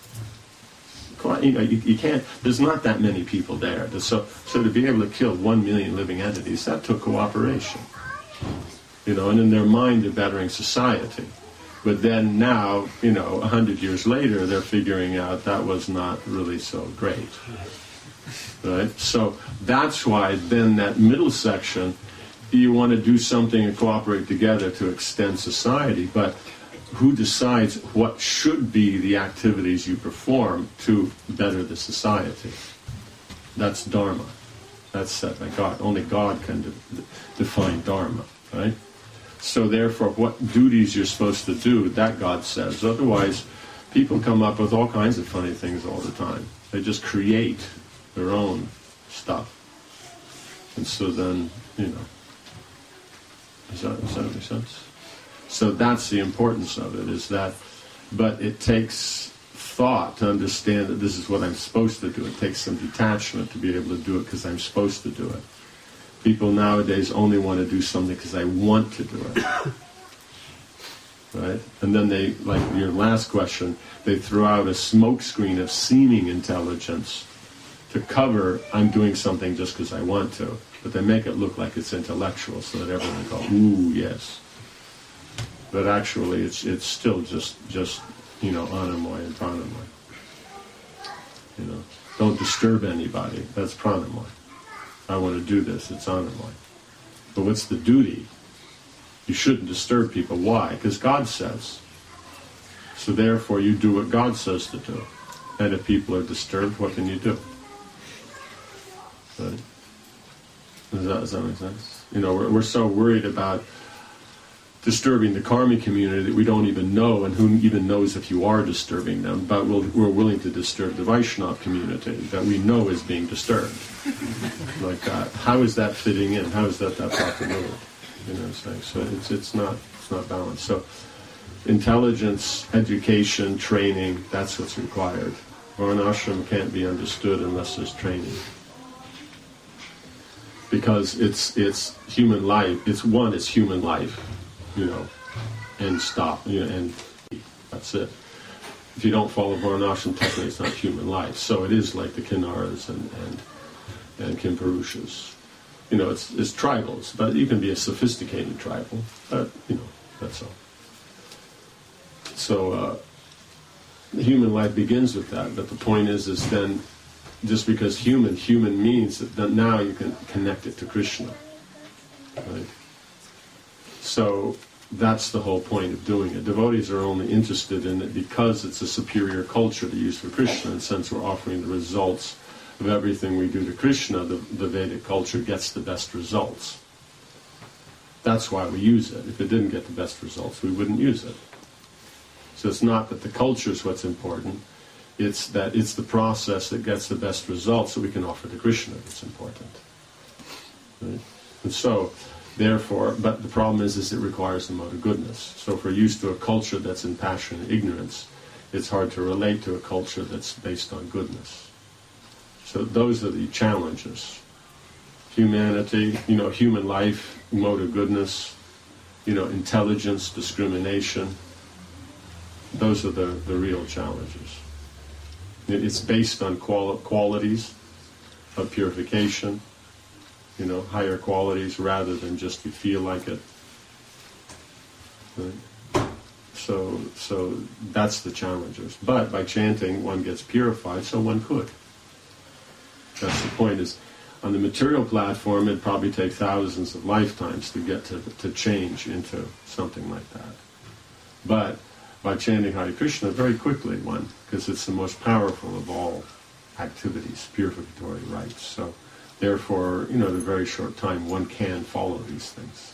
[SPEAKER 1] Co- you know, you, you can't, there's not that many people there. So, so to be able to kill one million living entities, that took cooperation. You know, and in their mind they're bettering society. But then now, you know, a hundred years later, they're figuring out that was not really so great. Right? So that's why then that middle section, you want to do something and cooperate together to extend society, but who decides what should be the activities you perform to better the society? That's Dharma. That's set by God. Only God can de- define Dharma, right? So therefore, what duties you're supposed to do, that God says. Otherwise, people come up with all kinds of funny things all the time. They just create their own stuff. And so then, you know, does that, does that make sense? So that's the importance of it, is that, but it takes thought to understand that this is what I'm supposed to do. It takes some detachment to be able to do it because I'm supposed to do it. People nowadays only want to do something because I want to do it. Right? And then they, like your last question, they throw out a smokescreen of seeming intelligence to cover I'm doing something just because I want to. But they make it look like it's intellectual so that everyone will go, ooh, yes. But actually it's it's still just, just you know, anamoy and pranamoy. You know, don't disturb anybody. That's pranamoy. I want to do this, it's anamoy. But what's the duty? You shouldn't disturb people. Why? Because God says. So therefore you do what God says to do. And if people are disturbed, what can you do? Right? Does that, does that make sense? You know, we're, we're so worried about disturbing the karmic community that we don't even know, and who even knows if you are disturbing them, but we'll, we're willing to disturb the Vaishnava community that we know is being disturbed. Like that. How is that fitting in? How is that that possibility? You know what I'm saying? So it's it's not it's not balanced. So intelligence, education, training, that's what's required. Varnashram can't be understood unless there's training. Because it's it's human life. It's one, it's human life. You know, and stop, you know, and that's it. If you don't follow Varnashram, technically it's not human life. So it is like the Kinnaras and, and, and Kimpurushas. You know, it's, it's tribals, but you can be a sophisticated tribal, but, you know, that's all. So, uh, human life begins with that, but the point is, is then, just because human, human means that, that now you can connect it to Krishna, right? So that's the whole point of doing it. Devotees are only interested in it because it's a superior culture to use for Krishna, and since we're offering the results of everything we do to Krishna, the, the Vedic culture gets the best results. That's why we use it. If it didn't get the best results, we wouldn't use it. So it's not that the culture is what's important, it's that it's the process that gets the best results that we can offer to Krishna that's important. Right? And so, therefore, but the problem is, is it requires the mode of goodness. So if we're used to a culture that's in passion and ignorance, it's hard to relate to a culture that's based on goodness. So those are the challenges. Humanity, you know, human life, mode of goodness, you know, intelligence, discrimination. Those are the, the real challenges. It's based on quali- qualities of purification, you know, higher qualities rather than just you feel like it. Right? So, so that's the challenges. But by chanting, one gets purified, so one could. That's the point. Is On the material platform, it'd probably take thousands of lifetimes to get to, to change into something like that. But by chanting Hare Krishna, very quickly one, because it's the most powerful of all activities, purificatory rites. So therefore, you know, in a very short time, one can follow these things.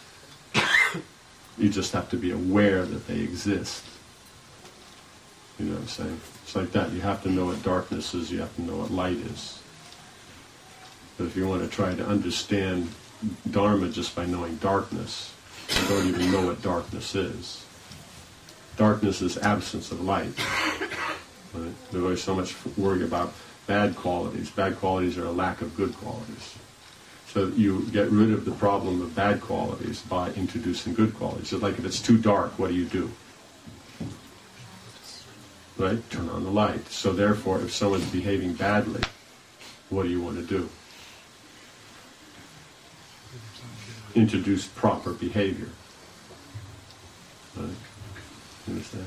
[SPEAKER 1] You just have to be aware that they exist. You know what I'm saying? It's like that. You have to know what darkness is, you have to know what light is. But if you want to try to understand Dharma just by knowing darkness, you don't even know what darkness is. Darkness is absence of light. Right? There's always so much worry about bad qualities. Bad qualities are a lack of good qualities. So you get rid of the problem of bad qualities by introducing good qualities. So like if it's too dark, what do you do? Right? Turn on the light. So therefore, if someone's behaving badly, what do you want to do? Introduce proper behavior. Right? You understand?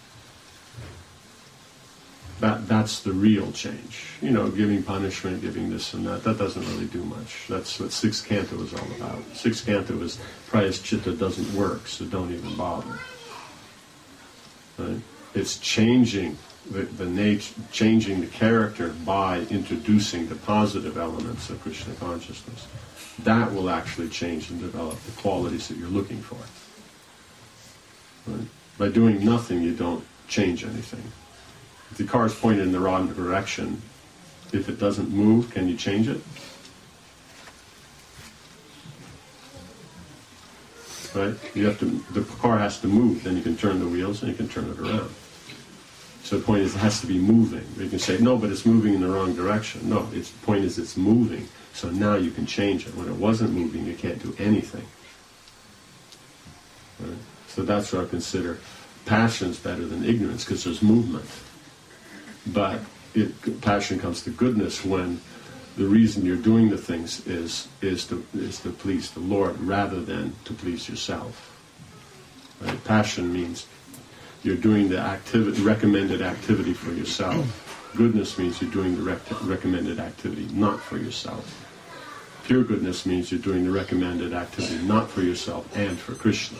[SPEAKER 1] That, that's the real change. You know, giving punishment, giving this and that, that doesn't really do much. That's what Sixth Canto is all about. Sixth Canto is Prayaschitta doesn't work, so don't even bother. Right? It's changing the, the nature, changing the character by introducing the positive elements of Krishna consciousness. That will actually change and develop the qualities that you're looking for. Right? By doing nothing, you don't change anything. If the car is pointed in the wrong direction, if it doesn't move, can you change it? Right? You have to. The car has to move. Then you can turn the wheels and you can turn it around. So the point is, it has to be moving. You can say, no, but it's moving in the wrong direction. No, it's, the point is, it's moving. So now you can change it. When it wasn't moving, you can't do anything. Right? So that's what I consider passion's better than ignorance, because there's movement. But it, passion comes to goodness when the reason you're doing the things is is to is to please the Lord rather than to please yourself. Right? Passion means you're doing the activity, recommended activity for yourself. Goodness means you're doing the rec- recommended activity not for yourself. Pure goodness means you're doing the recommended activity not for yourself and for Krishna.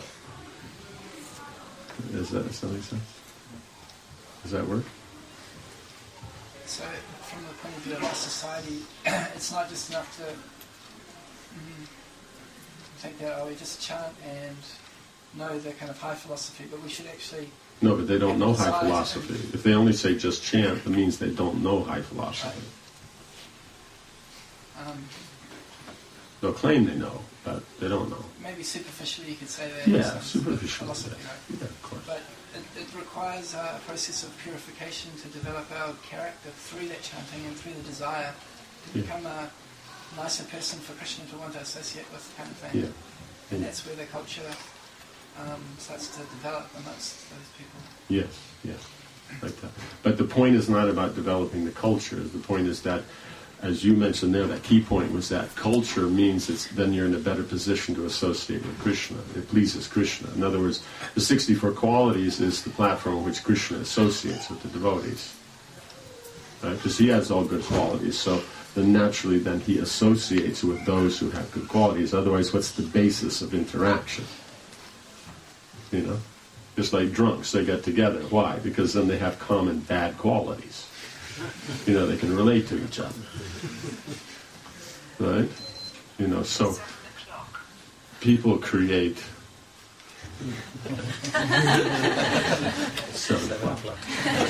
[SPEAKER 1] Does that, does that make sense? Does that work?
[SPEAKER 9] So, from the point of view of our society, it's not just enough to mm, think that, oh, we just chant and know the kind of high philosophy, but we should actually...
[SPEAKER 1] No, but they don't know high philosophy. If they only say just chant, that means they don't know high philosophy.
[SPEAKER 9] Right. Um,
[SPEAKER 1] They'll claim they know, but they don't know.
[SPEAKER 9] Maybe superficially you could say that.
[SPEAKER 1] Yeah, superficially.
[SPEAKER 9] Philosophy,
[SPEAKER 1] Yeah,
[SPEAKER 9] right?
[SPEAKER 1] yeah, of course.
[SPEAKER 9] But it, it requires a process of purification to develop our character through that chanting and through the desire to
[SPEAKER 1] Yeah.
[SPEAKER 9] become a nicer person for Krishna to want to associate with, kind of thing.
[SPEAKER 1] Yeah.
[SPEAKER 9] And
[SPEAKER 1] Yeah.
[SPEAKER 9] that's where the culture um, starts to develop amongst those people.
[SPEAKER 1] Yes, yes, like that. But the point is not about developing the culture. The point is that, as you mentioned there, that key point was that culture means it's, then you're in a better position to associate with Krishna. It pleases Krishna. In other words, the sixty-four qualities is the platform on which Krishna associates with the devotees. Right? Because he has all good qualities. So then naturally then he associates with those who have good qualities. Otherwise, what's the basis of interaction? You know? Just like drunks, they get together. Why? Because then they have common bad qualities. You know, they can relate to each other. Right? You know, so people create... Seven o'clock.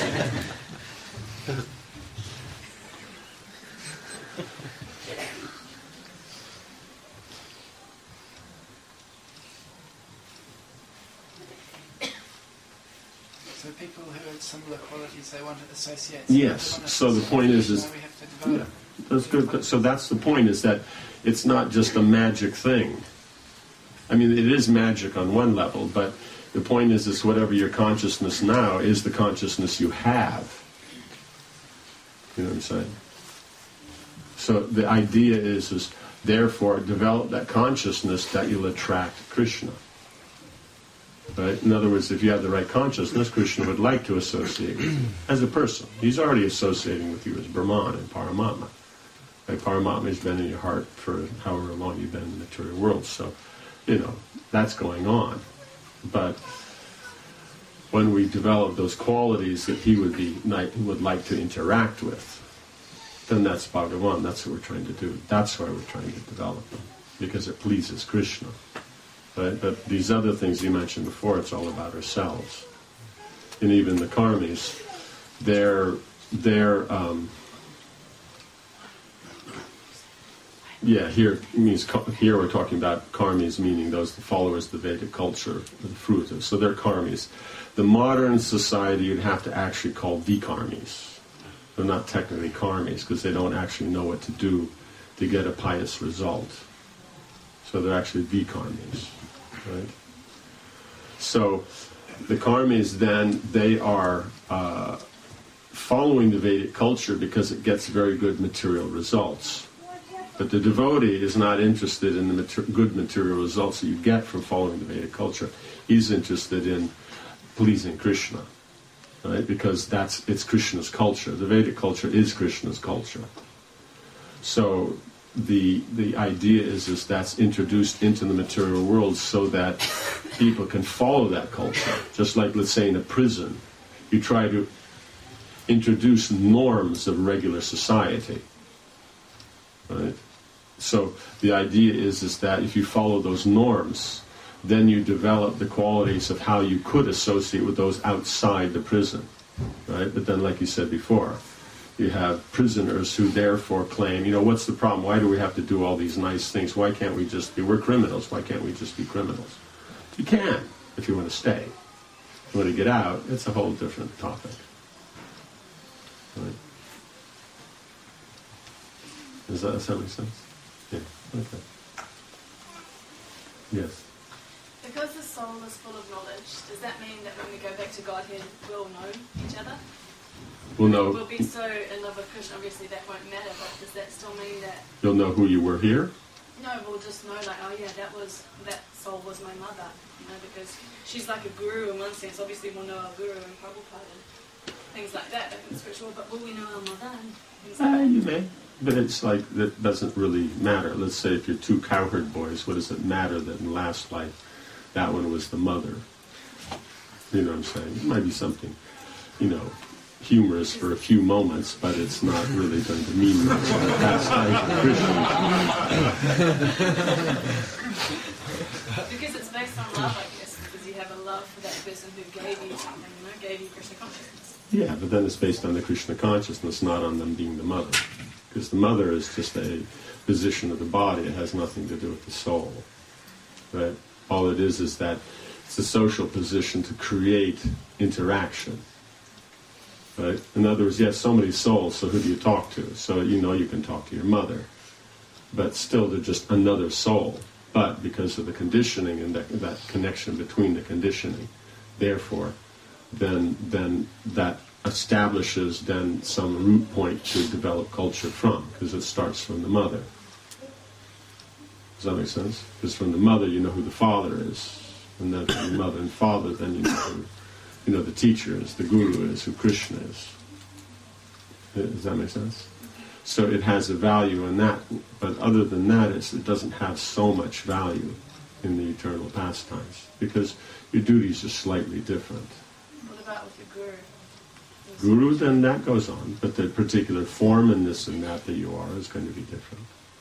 [SPEAKER 9] So people who have similar qualities, they want to associate.
[SPEAKER 1] Yes. So the point is, is
[SPEAKER 9] we have to develop.
[SPEAKER 1] yeah, that's good. So that's the point, is that it's not just a magic thing. I mean, it is magic on one level, but the point is, is whatever your consciousness now is the consciousness you have. You know what I'm saying? So the idea is, is therefore develop that consciousness that you'll attract Krishna. Right? In other words, if you have the right consciousness, Krishna would like to associate with you as a person. He's already associating with you as Brahman and Paramatma. Like Paramatma's been in your heart for however long you've been in the material world. So, you know, that's going on. But when we develop those qualities that he would be would like to interact with, then that's Bhagavan. That's what we're trying to do. That's why we're trying to develop them, because it pleases Krishna. Right? But these other things you mentioned before, it's all about ourselves. And even the karmis, they're they're um, yeah. Here means here we're talking about karmis, meaning those the followers of the Vedic culture, the fruit. So they're karmis. The modern society you'd have to actually call vikarmis. They're not technically karmis because they don't actually know what to do to get a pious result. So they're actually vikarmis, right? So the karmis then, they are uh, following the Vedic culture because it gets very good material results. But the devotee is not interested in the mater- good material results that you get from following the Vedic culture. He's interested in pleasing Krishna, right? Because that's it's Krishna's culture. The Vedic culture is Krishna's culture. So the the idea is is that's introduced into the material world so that people can follow that culture. Just like, let's say, in a prison, you try to introduce norms of regular society, right? So the idea is is that if you follow those norms, then you develop the qualities of how you could associate with those outside the prison, right? But then, like you said before, you have prisoners who therefore claim, you know, what's the problem? Why do we have to do all these nice things? Why can't we just be, we're criminals, why can't we just be criminals? You can, if you want to stay. If you want to get out, it's a whole different topic. Right? Does that, does that make sense? Yeah, okay. Yes.
[SPEAKER 10] Because the soul is full of knowledge, does that mean that when we go back to Godhead, we'll know each other?
[SPEAKER 1] We'll know.
[SPEAKER 10] We'll be so in love with Krishna, obviously that won't matter, but does that still mean that...
[SPEAKER 1] You'll know who you were here?
[SPEAKER 10] No, we'll just know, like, oh yeah, that was, that soul was my mother, you know, because she's like a guru in one sense. Obviously we'll know our guru and Prabhupada and things like that, like in the spiritual, but will we know our mother and things like
[SPEAKER 1] Uh,
[SPEAKER 10] that?
[SPEAKER 1] you may. But it's like, that doesn't really matter. Let's say if you're two cowherd boys, what does it matter that in last life that one was the mother? You know what I'm saying? It might be something, you know, humorous for a few moments, but it's not really going to mean much in the past life of
[SPEAKER 10] Because it's based on love, I guess, because you have a love for that person who gave you something, you know, gave you Krishna consciousness.
[SPEAKER 1] Yeah, but then it's based on the Krishna consciousness, not on them being the mother. Because the mother is just a position of the body. It has nothing to do with the soul. Right? All it is is that it's a social position to create interaction. Right? In other words, you have so many souls, so who do you talk to? So you know you can talk to your mother. But still, they're just another soul. But because of the conditioning and that, that connection between the conditioning, therefore, then then that establishes then some root point to develop culture from, because it starts from the mother. Does that make sense? Because from the mother you know who the father is, and then from the mother and father then you know who you know the teacher is, the guru is, who Krishna is. Does that make sense? So it has a value in that, but other than that, it's, it doesn't have so much value in the eternal pastimes, because your duties are slightly different.
[SPEAKER 10] What about with your guru?
[SPEAKER 1] Guru, then that goes on, but the particular form and this and that that you are is going to be different.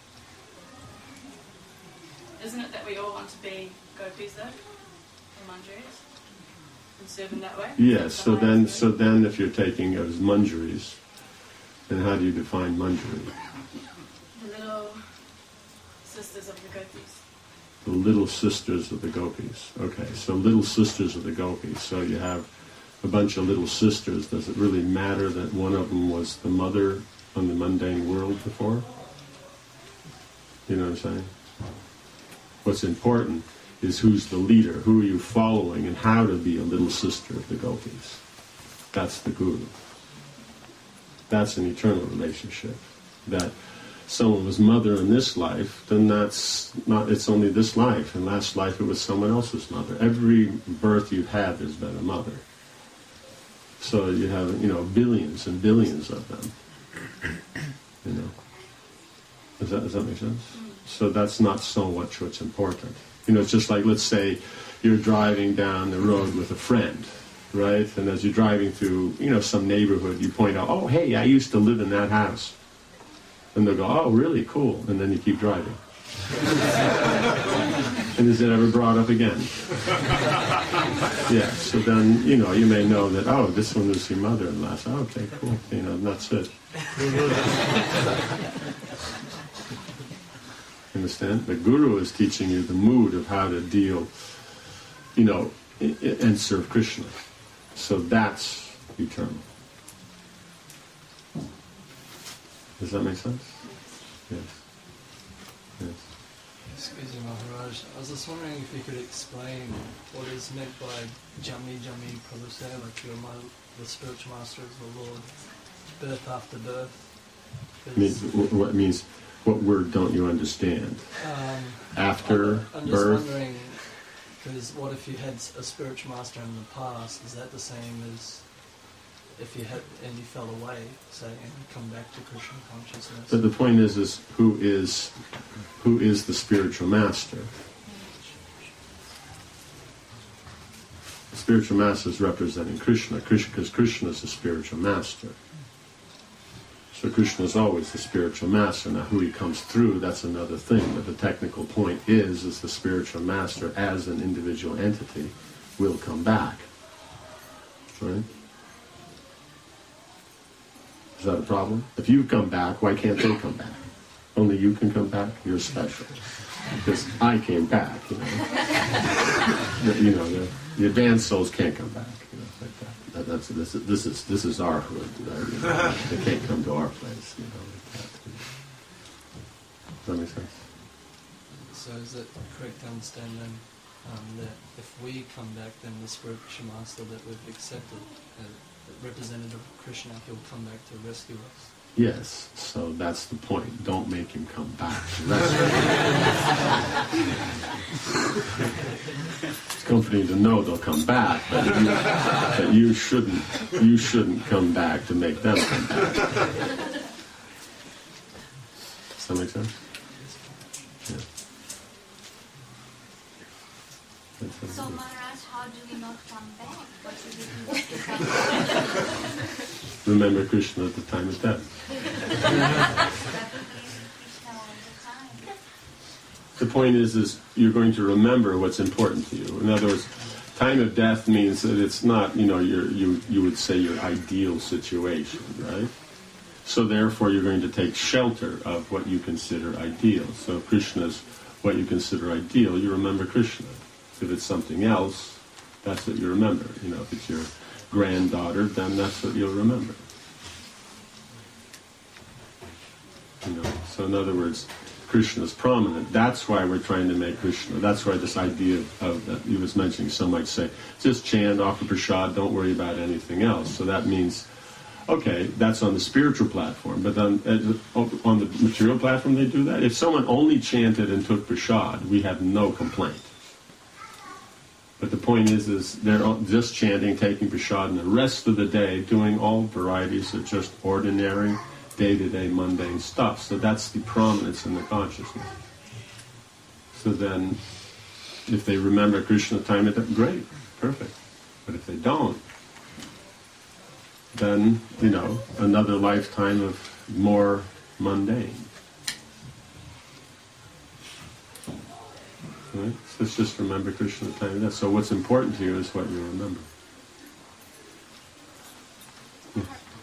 [SPEAKER 10] Isn't it that we all want to be gopis though, or manjaris, and serve in that way?
[SPEAKER 1] Yes. So then, so then, if you're taking it as manjaris, then how do you define manjari?
[SPEAKER 10] The little sisters of the gopis.
[SPEAKER 1] The little sisters of the gopis. Okay. So little sisters of the gopis. So you have a bunch of little sisters. Does it really matter that one of them was the mother on the mundane world before? You know what I'm saying? What's important is who's the leader, who are you following, and how to be a little sister of the gopis. That's the guru. That's an eternal relationship. That someone was mother in this life, then that's not, it's only this life. In last life it was someone else's mother. Every birth you've had, there's been a mother. So you have, you know, billions and billions of them. You know. Does that, does that make sense? So that's not so much what's important. You know, it's just like, let's say you're driving down the road with a friend, right? And as you're driving through, you know, some neighborhood, you point out, oh, hey, I used to live in that house. And they'll go, oh, really? Cool. And then you keep driving. And is it ever brought up again? Yeah, so then, you know, you may know that, oh, this one was your mother-in-law. So, okay, cool. You know, and that's it. Understand? The Guru is teaching you the mood of how to deal, you know, and serve Krishna. So that's eternal. Does that make sense? Yes. Yes.
[SPEAKER 11] Excuse me, Maharaj. I was just wondering if you could explain what is meant by Jami Jami Prabhusaya, like you're my, the spiritual master of the Lord, birth after birth.
[SPEAKER 1] Means, what means, what word don't you understand?
[SPEAKER 11] Um,
[SPEAKER 1] after
[SPEAKER 11] I'm, I'm just
[SPEAKER 1] birth?
[SPEAKER 11] wondering, because what if you had a spiritual master in the past? Is that the same as if you had and you fell away, say, and you come back to Krishna consciousness?
[SPEAKER 1] But the point is, is who is who is the spiritual master? The spiritual master is representing Krishna, Krishna, because Krishna is the spiritual master. So Krishna is always the spiritual master. Now, who he comes through, that's another thing. But the technical point is, is the spiritual master, as an individual entity, will come back. Right? Is that a problem? If you come back, why can't they come back? Only you can come back? You're special. Because I came back, you know. the, you know, the, the advanced souls can't come back, you know, like that. that that's, this, is, this, is, this is our hood, right? You know, they can't come to our place, you know, like that. Does that make sense?
[SPEAKER 11] So is it correct to understand then um, that if we come back, then the spiritual master that we've accepted, uh, the representative of Krishna, he'll come back to rescue us?
[SPEAKER 1] Yes, so that's the point. Don't make him come back to rescue you. It's comforting to know they'll come back, but you, but you shouldn't. You shouldn't come back to make them come back. Does that make sense? Yeah.
[SPEAKER 5] So Maharaj, how do we not come back? What do we do?
[SPEAKER 1] Remember Krishna at the time of death. The point is, is you're going to remember what's important to you. In other words, time of death means that it's not, you know, your, you you would say your ideal situation, right? So therefore, you're going to take shelter of what you consider ideal. So if Krishna's what you consider ideal, you remember Krishna. If it's something else, that's what you remember. You know, if it's your granddaughter, then that's what you'll remember. You know, so in other words, Krishna is prominent. That's why we're trying to make Krishna. That's why this idea of, of that he was mentioning, some might say, just chant, offer prasad, don't worry about anything else. So that means, okay, that's on the spiritual platform, but then uh, on the material platform they do that. If someone only chanted and took prasad, we have no complaint. But the point is, is they're just chanting, taking prasad, and the rest of the day doing all varieties of just ordinary, day-to-day, mundane stuff. So that's the prominence in the consciousness. So then, if they remember Krishna time at that, great, perfect. But if they don't, then, you know, another lifetime of more mundane. Right? So let's just remember Krishna time of that. So what's important to you is what you remember. Yeah.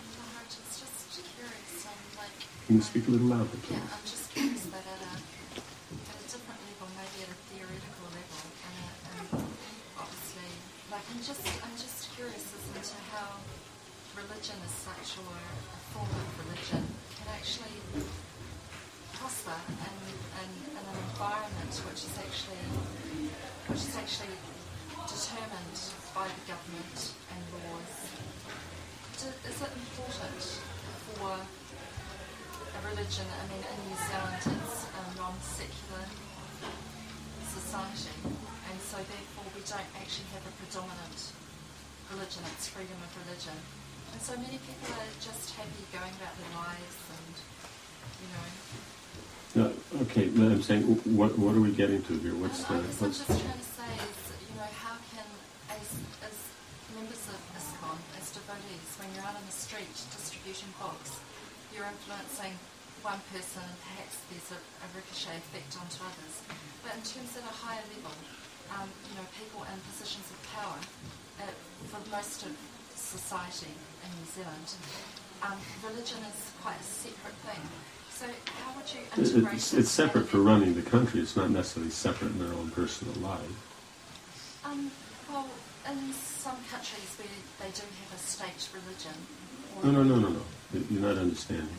[SPEAKER 1] Can you speak a little louder, please?
[SPEAKER 6] Yeah, I'm just curious that at a, at a different level, maybe at a theoretical level, and, a, and obviously, like I'm just, I'm just curious as to how religion as such, or a form of religion, can actually prosper in, in, in an environment which is actually, which is actually determined by the government and laws. Do, is it important for a religion, I mean, in New Zealand it's a non-secular society, and so therefore we don't actually have a predominant religion, it's freedom of religion. And so many people are just happy going about their lives and, you know,
[SPEAKER 1] Okay, but I'm saying, what what are we getting to here? What's
[SPEAKER 6] Um,
[SPEAKER 1] the
[SPEAKER 6] I guess I'm
[SPEAKER 1] what's
[SPEAKER 6] just trying to say is, you know, how can, as, as members of ISKCON, as devotees, when you're out on the street distributing books, you're influencing one person and perhaps there's a, a ricochet effect onto others. But in terms at a higher level, um, you know, people in positions of power, uh, for most of society in New Zealand, um, religion is quite a separate thing. So how would you integrate
[SPEAKER 1] it's,
[SPEAKER 6] it
[SPEAKER 1] it's separate for running the country. It's not necessarily separate in their own personal life.
[SPEAKER 6] Um, well, in some countries where they do have a state religion.
[SPEAKER 1] No, no, no, no, no. You're not understanding.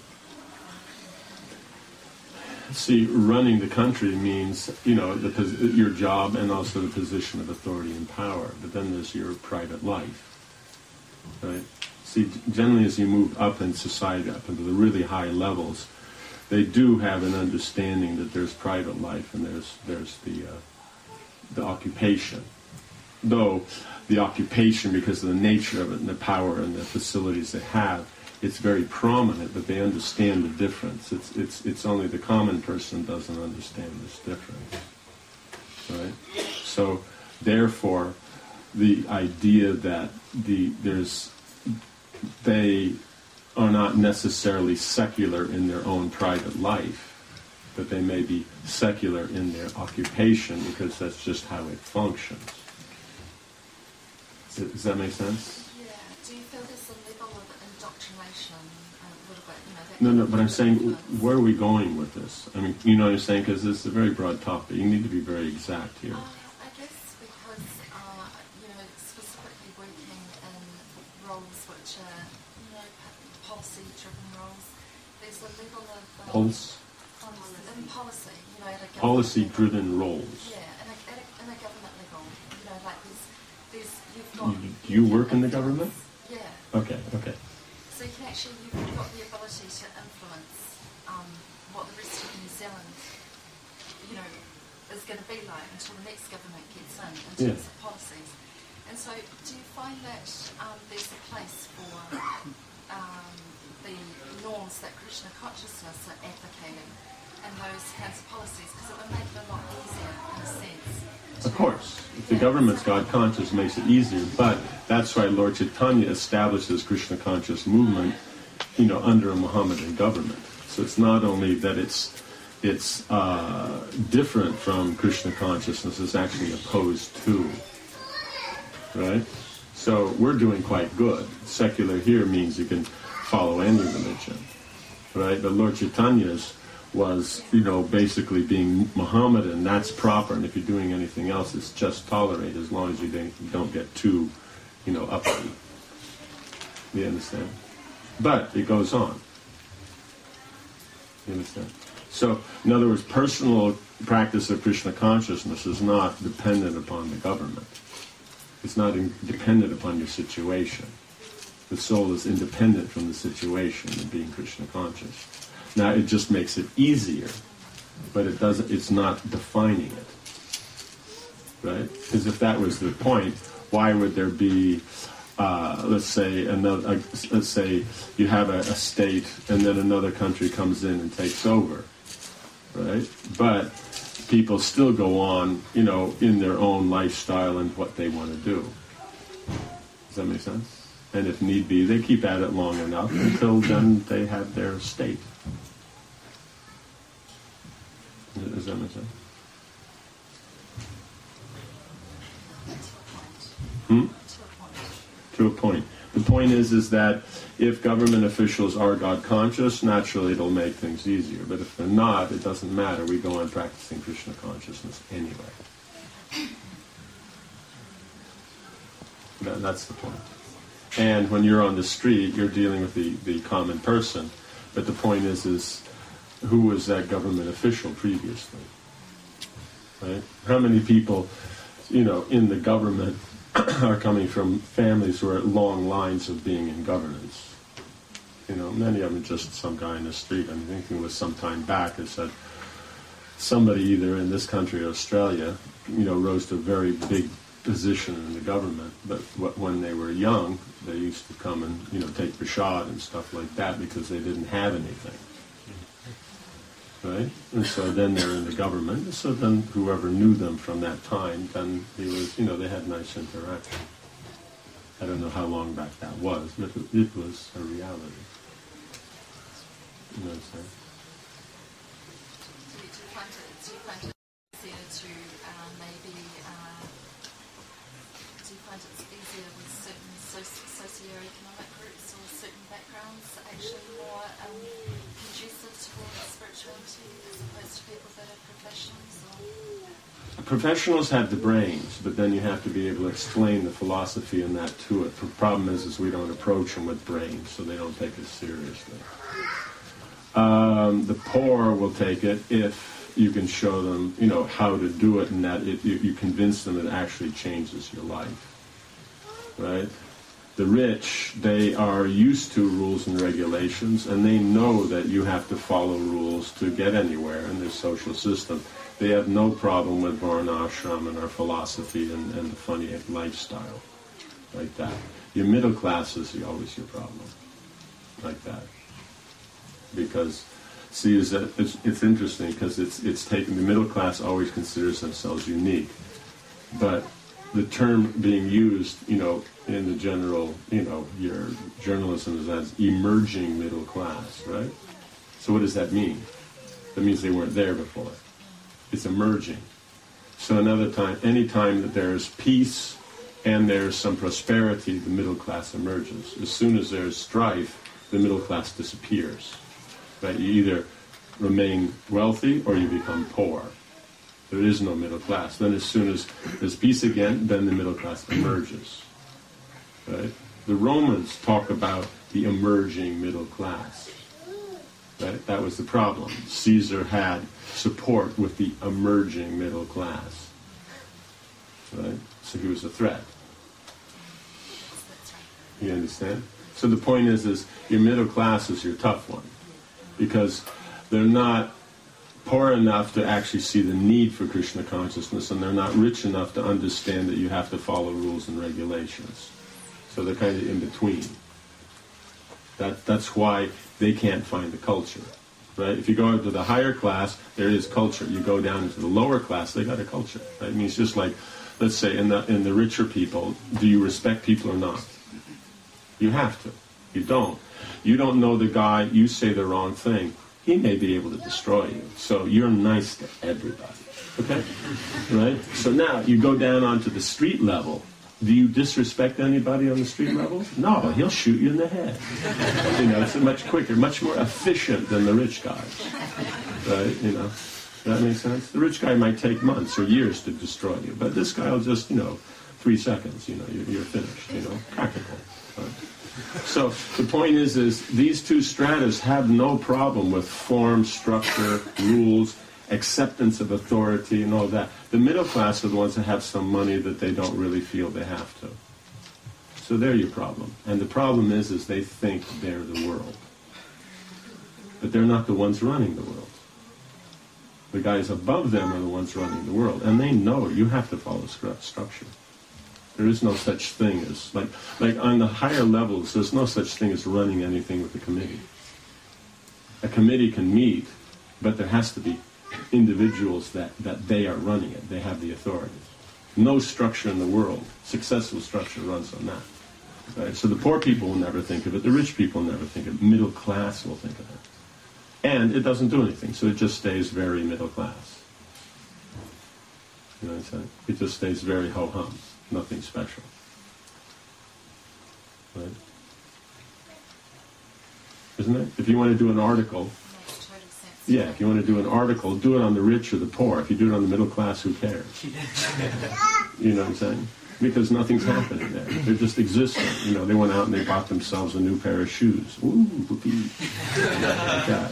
[SPEAKER 1] See, running the country means, you know, the, your job and also the position of authority and power. But then there's your private life, right? See, generally as you move up in society, up into the really high levels, they do have an understanding that there's private life and there's there's the uh, the occupation. Though the occupation, because of the nature of it and the power and the facilities they have, it's very prominent, but they understand the difference. It's it's it's only the common person doesn't understand this difference, right? So, therefore, the idea that the there's they are not necessarily secular in their own private life, but they may be secular in their occupation because that's just how it functions. Does that make sense?
[SPEAKER 6] Yeah. Do you feel there's a level of indoctrination, a little bit, you know? That
[SPEAKER 1] No, no,
[SPEAKER 6] kind
[SPEAKER 1] but I'm
[SPEAKER 6] of
[SPEAKER 1] saying,
[SPEAKER 6] influence?
[SPEAKER 1] where are we going with this? I mean, you know what I'm saying? Because this is a very broad topic. You need to be very exact here.
[SPEAKER 6] Uh, I guess because, uh, you know, specifically working in roles which are, you know, policy-driven roles, there's a level of... Um,
[SPEAKER 1] Pulse?
[SPEAKER 6] In policy, you know, at a government
[SPEAKER 1] Policy-driven
[SPEAKER 6] level.
[SPEAKER 1] roles.
[SPEAKER 6] Yeah, in a, at a, in a government level, you know, like there's, there's you've got...
[SPEAKER 1] You, do you work in the government?
[SPEAKER 6] Yeah.
[SPEAKER 1] Okay, okay.
[SPEAKER 6] So you can actually, you've got the ability to influence um, what the rest of New Zealand, you know, is going to be like until the next government gets in, in terms
[SPEAKER 1] Yeah.
[SPEAKER 6] of policies. And so do you find that um, there's a place for um, the norms that Krishna consciousness are advocating in those kinds of policies? Because it would make it a lot easier, in a sense.
[SPEAKER 1] Of course. If the government's God conscious, it makes it easier. But that's why Lord Chaitanya established this Krishna conscious movement, you know, under a Mohammedan government. So it's not only that it's it's uh, different from Krishna consciousness, it's actually opposed to. Right? So we're doing quite good. Secular here means you can follow any religion. Right? But Lord Chaitanya's was, you know, basically being Mohammedan, that's proper, and if you're doing anything else, it's just tolerate as long as you don't, you don't get too, you know, uppity. You understand? But it goes on. You understand? So, in other words, personal practice of Krishna consciousness is not dependent upon the government. It's not in, dependent upon your situation. The soul is independent from the situation of being Krishna conscious. Now, it just makes it easier, but it doesn't. It's not defining it, right? Because if that was the point, why would there be, uh, let's say, another? Uh, let's say you have a, a state, and then another country comes in and takes over, right? But people still go on, you know, in their own lifestyle and what they want to do. Does that make sense? And if need be, they keep at it long enough until then they have their state. Does that make sense? Hmm? To a point. The point is, is that if government officials are God conscious, naturally it'll make things easier. But if they're not, it doesn't matter. We go on practicing Krishna consciousness anyway. That, that's the point. And when you're on the street, you're dealing with the, the common person. But the point is, is who was that government official previously? Right? How many people, you know, in the government are coming from families who are at long lines of being in governance? You know, many of them just some guy in the street. I'm thinking it was some time back that said somebody either in this country or Australia, you know, rose to a very big position in the government. But when they were young, they used to come and, you know, take prashad and stuff like that because they didn't have anything. right? And so then they're in the government. So then whoever knew them from that time, then he was, you know, they had nice interaction. I don't know how long back that was, but it was a reality. You know what I'm saying?
[SPEAKER 6] Do you, do you find it, do you find it easier to uh, maybe, uh, do you find it's easier with certain soci- socio-economic groups or certain backgrounds actually more um, conducive towards spirituality as opposed to people that are professionals? Or?
[SPEAKER 1] Professionals have the brains, but then you have to be able to explain the philosophy and that to it. The problem is, is we don't approach them with brains, so they don't take it seriously. Um, the poor will take it if you can show them, you know, how to do it, and that it, you, you convince them it actually changes your life, right? The rich, they are used to rules and regulations, and they know that you have to follow rules to get anywhere in this social system. They have no problem with varnashram and our philosophy and, and the funny lifestyle, like that. Your middle class is always your problem, like that. Because, see, is that it's, it's interesting because it's it's taken, the middle class always considers themselves unique, but the term being used, you know, in the general, you know, your journalism is as emerging middle class, right? So what does that mean? That means they weren't there before. It's emerging. So another time, any time that there's peace and there's some prosperity, the middle class emerges. As soon as there's strife, the middle class disappears. Right? You either remain wealthy or you become poor. There is no middle class. Then as soon as there's peace again, then the middle class emerges. Right? The Romans talk about the emerging middle class. Right? That was the problem. Caesar had support with the emerging middle class. Right? So he was a threat. You understand? So the point is, is your middle class is your tough one. Because they're not poor enough to actually see the need for Krishna consciousness, and they're not rich enough to understand that you have to follow rules and regulations. So they're kind of in between. That, that's why they can't find the culture. Right? If you go up to the higher class, there is culture. You go down into the lower class, they got a culture. Right? I mean, it's just like, let's say, in the in the richer people, do you respect people or not? You have to. You don't. You don't know the guy, you say the wrong thing, he may be able to destroy you. So you're nice to everybody. Okay? Right? So now you go down onto the street level. Do you disrespect anybody on the street level? No, he'll shoot you in the head. You know, it's much quicker, much more efficient than the rich guys. Right? You know, that makes sense? The rich guy might take months or years to destroy you, but this guy will just, you know, three seconds, you know, you're, you're finished, you know, practical. Right? So the point is, is these two stratas have no problem with form, structure, rules, acceptance of authority, and all that. The middle class are the ones that have some money that they don't really feel they have to. So they're your problem. And the problem is, is they think they're the world. But they're not the ones running the world. The guys above them are the ones running the world. And they know you have to follow stru- structure. There is no such thing as, like, like on the higher levels, there's no such thing as running anything with a committee. A committee can meet, but there has to be individuals that, that they are running it. They have the authority. No structure in the world, successful structure, runs on that. Right? So the poor people will never think of it. The rich people will never think of it. Middle class will think of it. And it doesn't do anything, so it just stays very middle class. You know what I'm saying? It just stays very ho-hum. Nothing special. Right? Isn't it? If you want to do an article, yeah, if you want to do an article, do it on the rich or the poor. If you do it on the middle class, who cares? You know what I'm saying? Because nothing's happening there. They're just existing. You know, they went out and they bought themselves a new pair of shoes. Ooh, whoopee. Like that.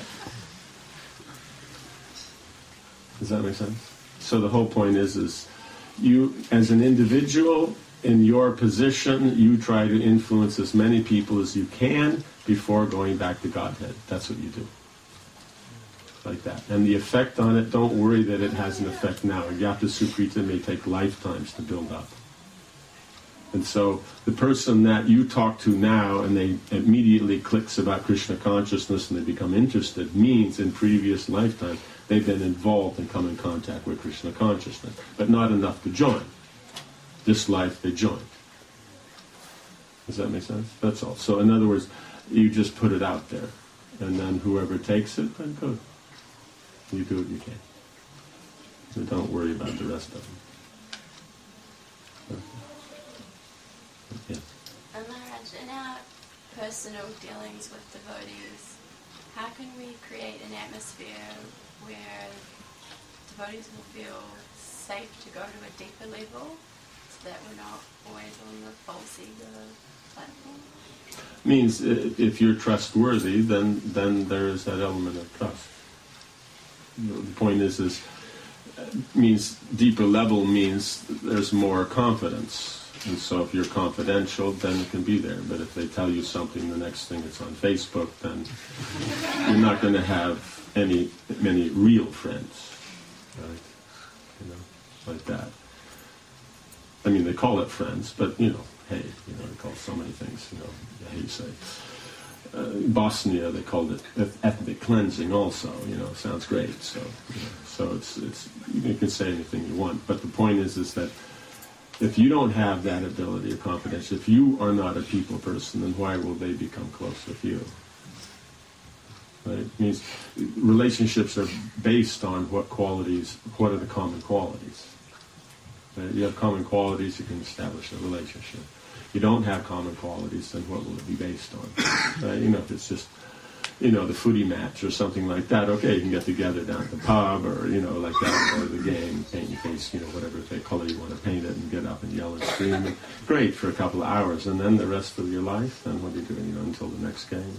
[SPEAKER 1] Does that make sense? So the whole point is, is you, as an individual, in your position, you try to influence as many people as you can before going back to Godhead. That's what you do. Like that. And the effect on it, don't worry that it has an effect now. Yata Sukrita may take lifetimes to build up. And so the person that you talk to now and they immediately clicks about Krishna consciousness and they become interested means in previous lifetime they've been involved and come in contact with Krishna consciousness, but not enough to join. This life they joined. Does that make sense? That's all. So in other words, you just put it out there, and then whoever takes it, then good. You do what you can. So don't worry about the rest of them. Yeah.
[SPEAKER 4] And Maharaj, in our personal dealings with devotees, how can we create an atmosphere where devotees will feel safe to go to a deeper level, so that we're not always on the false ego platform?
[SPEAKER 1] Means if you're trustworthy, then then there is that element of trust. The point is, is means deeper level means there's more confidence. And so if you're confidential, then it can be there. But if they tell you something, the next thing it's on Facebook, then you're not going to have any many real friends, right? You know, like that. I mean, they call it friends, but you know, hey, you know, they call so many things. You know, how you say. Uh, Bosnia, they called it ethnic cleansing. Also, you know, sounds great. So, you know, so it's it's you can say anything you want, but the point is, is that if you don't have that ability of confidence, if you are not a people person, then why will they become close with you? Right? It means relationships are based on what qualities, what are the common qualities. Right? You have common qualities, you can establish a relationship. You don't have common qualities, then what will it be based on? Right? You know, if it's just, you know, the footy match or something like that, okay, you can get together down at the pub or, you know, like that, or the game, paint your face, you know, whatever color you want to paint it, and get up and yell and scream. And great for a couple of hours, and then the rest of your life, then what are you doing, you know, until the next game?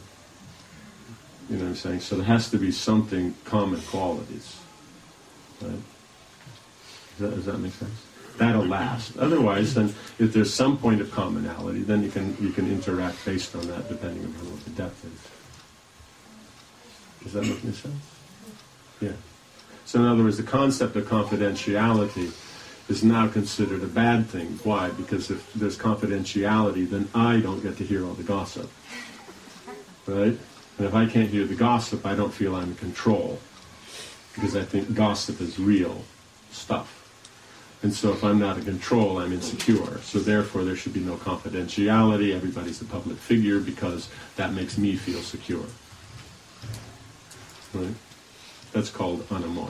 [SPEAKER 1] You know what I'm saying? So there has to be something, common qualities. Right? Does that, does that make sense? That'll last. Otherwise, then, if there's some point of commonality, then you can you can interact based on that, depending on what the depth is. Does that make any sense? Yeah. So in other words, the concept of confidentiality is now considered a bad thing. Why? Because if there's confidentiality, then I don't get to hear all the gossip. Right? And if I can't hear the gossip, I don't feel I'm in control. Because I think gossip is real stuff. And so if I'm not in control, I'm insecure. So therefore, there should be no confidentiality. Everybody's a public figure because that makes me feel secure. Right? That's called anamoy.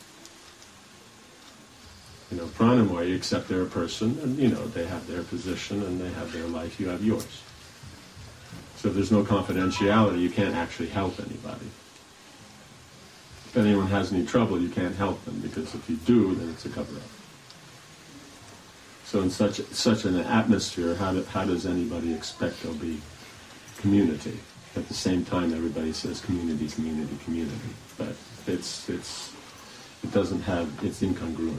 [SPEAKER 1] You know, pranamoy, you accept they're a person, and, you know, they have their position, and they have their life, you have yours. So if there's no confidentiality, you can't actually help anybody. If anyone has any trouble, you can't help them, because if you do, then it's a cover-up. So in such such an atmosphere, how, do, how does anybody expect there'll be community? At the same time, everybody says community, community, community, but it's it's it doesn't have it's incongruent.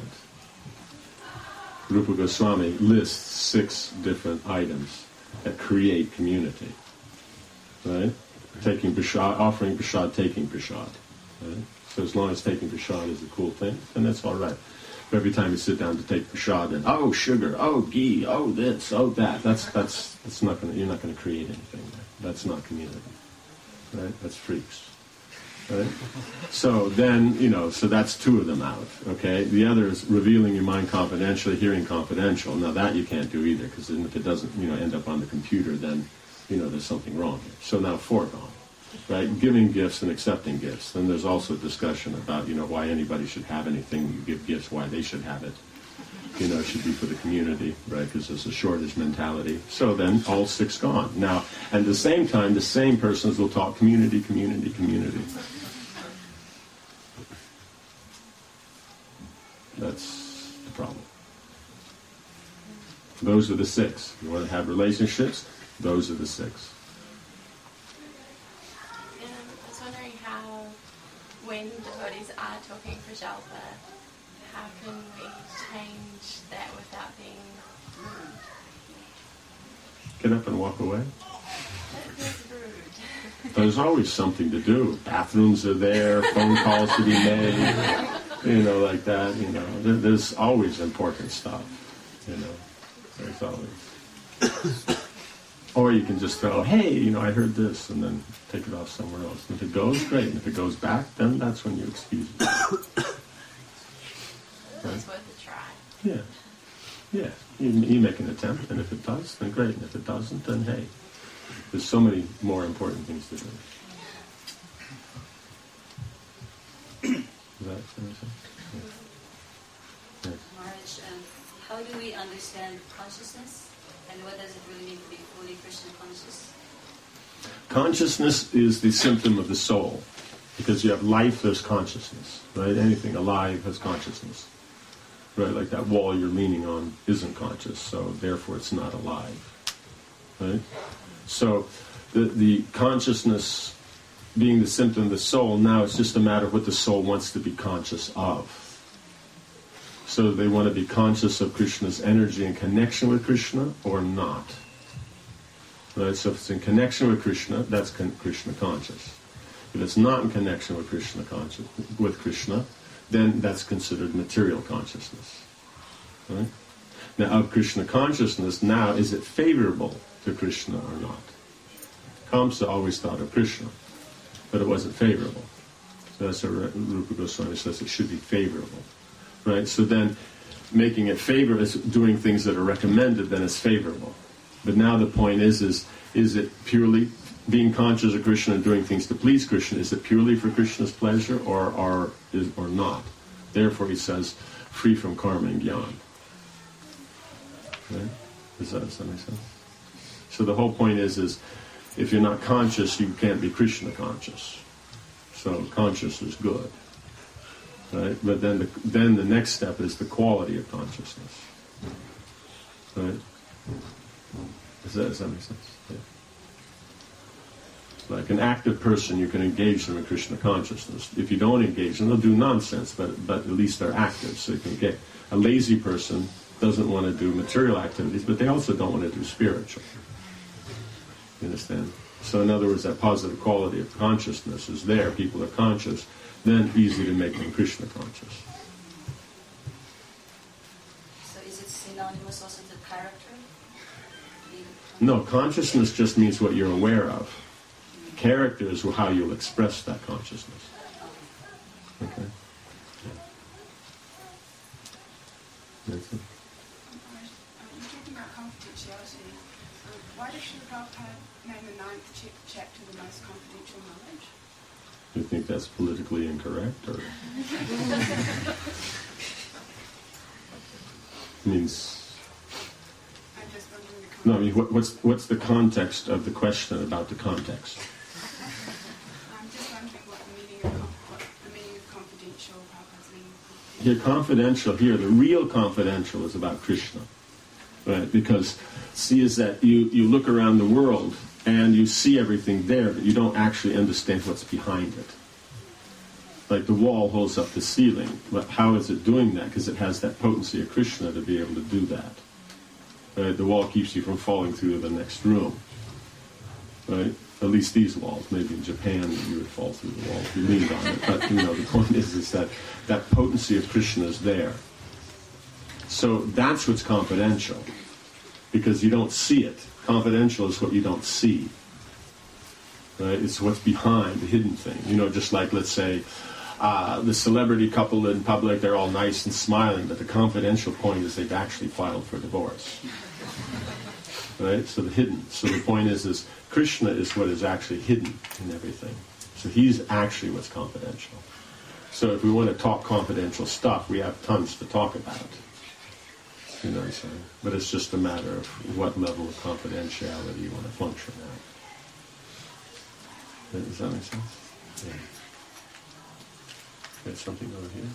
[SPEAKER 1] Rupa Goswami lists six different items that create community. Right? Taking prasad, offering prasad, taking prasad. Right? So as long as taking prasad is a cool thing, then that's all right. But every time you sit down to take prasad, and oh sugar, oh ghee, oh this, oh that, that's that's that's not gonna you're not gonna create anything there. That's not community. Right? That's freaks. Right? So then, you know, so that's two of them out. Okay? The other is revealing your mind confidentially, hearing confidential. Now that you can't do either, because if it doesn't, you know, end up on the computer, then, you know, there's something wrong here. So now four gone. Right? Giving gifts and accepting gifts. Then there's also discussion about, you know, why anybody should have anything. You give gifts, why they should have it. You know, it should be for the community, right? Because there's a shortage mentality. So then, all six gone. Now, at the same time, the same persons will talk community, community, community. That's the problem. Those are the six. You want to have relationships? Those are the six.
[SPEAKER 4] And I was wondering how, when devotees are talking for Jalpa, how can we change that without being rude?
[SPEAKER 1] Get up and walk away.
[SPEAKER 4] That is rude.
[SPEAKER 1] There's always something to do. Bathrooms are there, phone calls to be made, you know, like that, you know. There, there's always important stuff, you know. There's always. Or you can just throw, hey, you know, I heard this, and then take it off somewhere else. And if it goes, great. And if it goes back, then that's when you excuse it.
[SPEAKER 4] It's worth a try.
[SPEAKER 1] Yeah. Yeah. You, you make an attempt, and if it does, then great. And if it doesn't, then hey. There's so many more important things to do. Does that make sense? Yeah. Yes.
[SPEAKER 7] Maharaj, um, how do we understand consciousness? And what does it really mean to be fully Krishna conscious?
[SPEAKER 1] Consciousness is the symptom of the soul. Because you have life, there's consciousness. Right? Anything alive has consciousness. Right? Like that wall you're leaning on isn't conscious, so therefore it's not alive. Right? So the, the consciousness being the symptom of the soul, now it's just a matter of what the soul wants to be conscious of. So they want to be conscious of Krishna's energy in connection with Krishna or not. Right? So if it's in connection with Krishna, that's con- Krishna conscious. If it's not in connection with Krishna conscious, with Krishna, then that's considered material consciousness. Right? Now, of Krishna consciousness, now is it favorable to Krishna or not? Kamsa always thought of Krishna, but it wasn't favorable. So that's what Rupa Goswami says, it should be favorable. Right? So then, making it favorable is doing things that are recommended, then it's favorable. But now the point is, is, is it purely being conscious of Krishna and doing things to please Krishna, is it purely for Krishna's pleasure or or, is, or not? Therefore, he says, free from karma and jnana. Right? Does that, does that make sense? So the whole point is, is if you're not conscious, you can't be Krishna conscious. So conscious is good. Right? But then the, then the next step is the quality of consciousness. Right? Does that, does that make sense? Yeah. Like an active person, you can engage them in Krishna consciousness. If you don't engage them, they'll do nonsense, but but at least they're active. So you can get a lazy person doesn't want to do material activities, but they also don't want to do spiritual. You understand? So in other words, that positive quality of consciousness is there. People are conscious, then easy to make them Krishna conscious.
[SPEAKER 7] So is it synonymous also to character?
[SPEAKER 1] No, consciousness just means what you're aware of. Character is how you'll express that consciousness. Okay? Yeah. That's it.
[SPEAKER 12] You're talking about confidentiality. Um, why does Srila Prabhupada name the ninth ch- chapter the most confidential knowledge?
[SPEAKER 1] You think that's politically incorrect, or means?
[SPEAKER 12] I'm just wondering the context.
[SPEAKER 1] No, I mean, what, what's what's the context of the question about the context?
[SPEAKER 12] I'm just wondering what the meaning of conf- what the meaning of confidential Prabhupada's meaning of confidential.
[SPEAKER 1] Here, confidential here, the real confidential is about Krishna, right? Because see, is that you you look around the world and you see everything there, but you don't actually understand what's behind it. Like the wall holds up the ceiling, but how is it doing that? Because it has that potency of Krishna to be able to do that. Right? The wall keeps you from falling through to the next room. Right? At least these walls. Maybe in Japan you would fall through the wall if you leaned on it. But you know, the point is, is that that potency of Krishna is there. So that's what's confidential, because you don't see it. Confidential is what you don't see. Right? It's what's behind, the hidden thing. You know, just like, let's say, uh, the celebrity couple in public, they're all nice and smiling, but the confidential point is they've actually filed for divorce. Right? So the hidden. So the point is, is Krishna is what is actually hidden in everything. So he's actually what's confidential. So if we want to talk confidential stuff, we have tons to talk about. You know what I'm saying? But it's just a matter of what level of confidentiality you want to function at. Does that make sense? Yeah. There's something over here.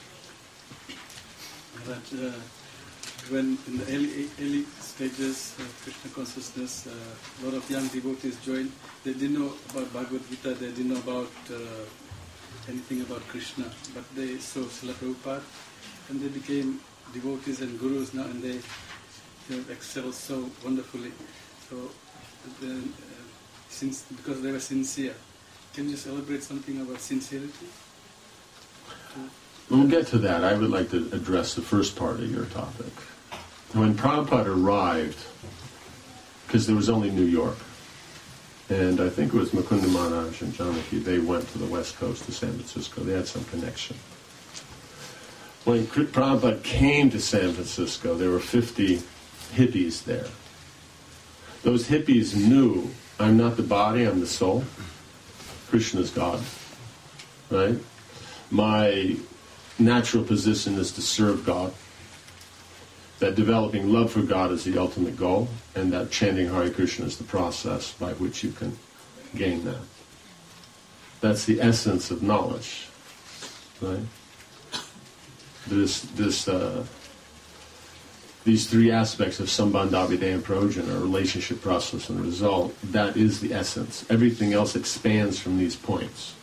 [SPEAKER 13] That uh, when in the early, early stages of Krishna consciousness, uh, a lot of young devotees joined. They didn't know about Bhagavad Gita. They didn't know about uh, anything about Krishna. But they saw Srila Prabhupada, and they became devotees and gurus now, and they, they excel so wonderfully. So, then, uh, since because they were sincere, can you just elaborate something about sincerity?
[SPEAKER 1] We'll get to that. I would like to address the first part of your topic. When Prabhupada arrived because there was only New York. And I think it was Mukunda Maharaj and Janaki, they went to the west coast to San Francisco. They had some connection. When Prabhupada came to San Francisco, there were fifty hippies there. Those hippies knew, I'm not the body, I'm the soul. Krishna's God. Right? My natural position is to serve God. That developing love for God is the ultimate goal, and that chanting Hare Krishna is the process by which you can gain that. That's the essence of knowledge, right? This, this, uh, these three aspects of Sambandha, Abhidheya, and Prayojana, relationship, process, and result, that is the essence. Everything else expands from these points.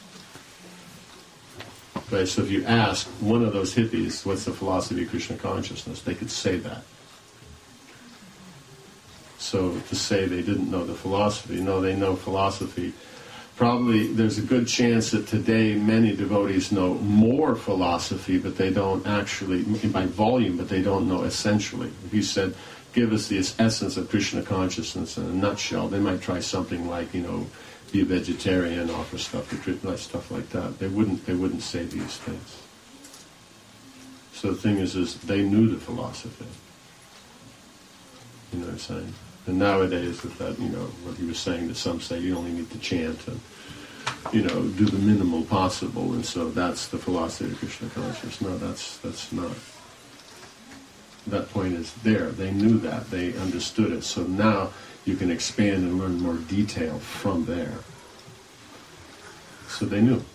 [SPEAKER 1] Right, so if you ask one of those hippies, what's the philosophy of Krishna consciousness, they could say that. So to say they didn't know the philosophy, no, they know philosophy. Probably there's a good chance that today many devotees know more philosophy, but they don't actually, by volume, but they don't know essentially. If you said, give us the essence of Krishna consciousness in a nutshell, they might try something like, you know, be a vegetarian, offer stuff to Krishna, stuff like that. They wouldn't. They wouldn't say these things. So the thing is, is they knew the philosophy. You know what I'm saying? And nowadays, with that, you know, what he was saying, that some say you only need to chant and, you know, do the minimal possible, and so that's the philosophy of Krishna consciousness. No, that's that's not. That point is there. They knew that. They understood it. So now you can expand and learn more detail from there. So they knew.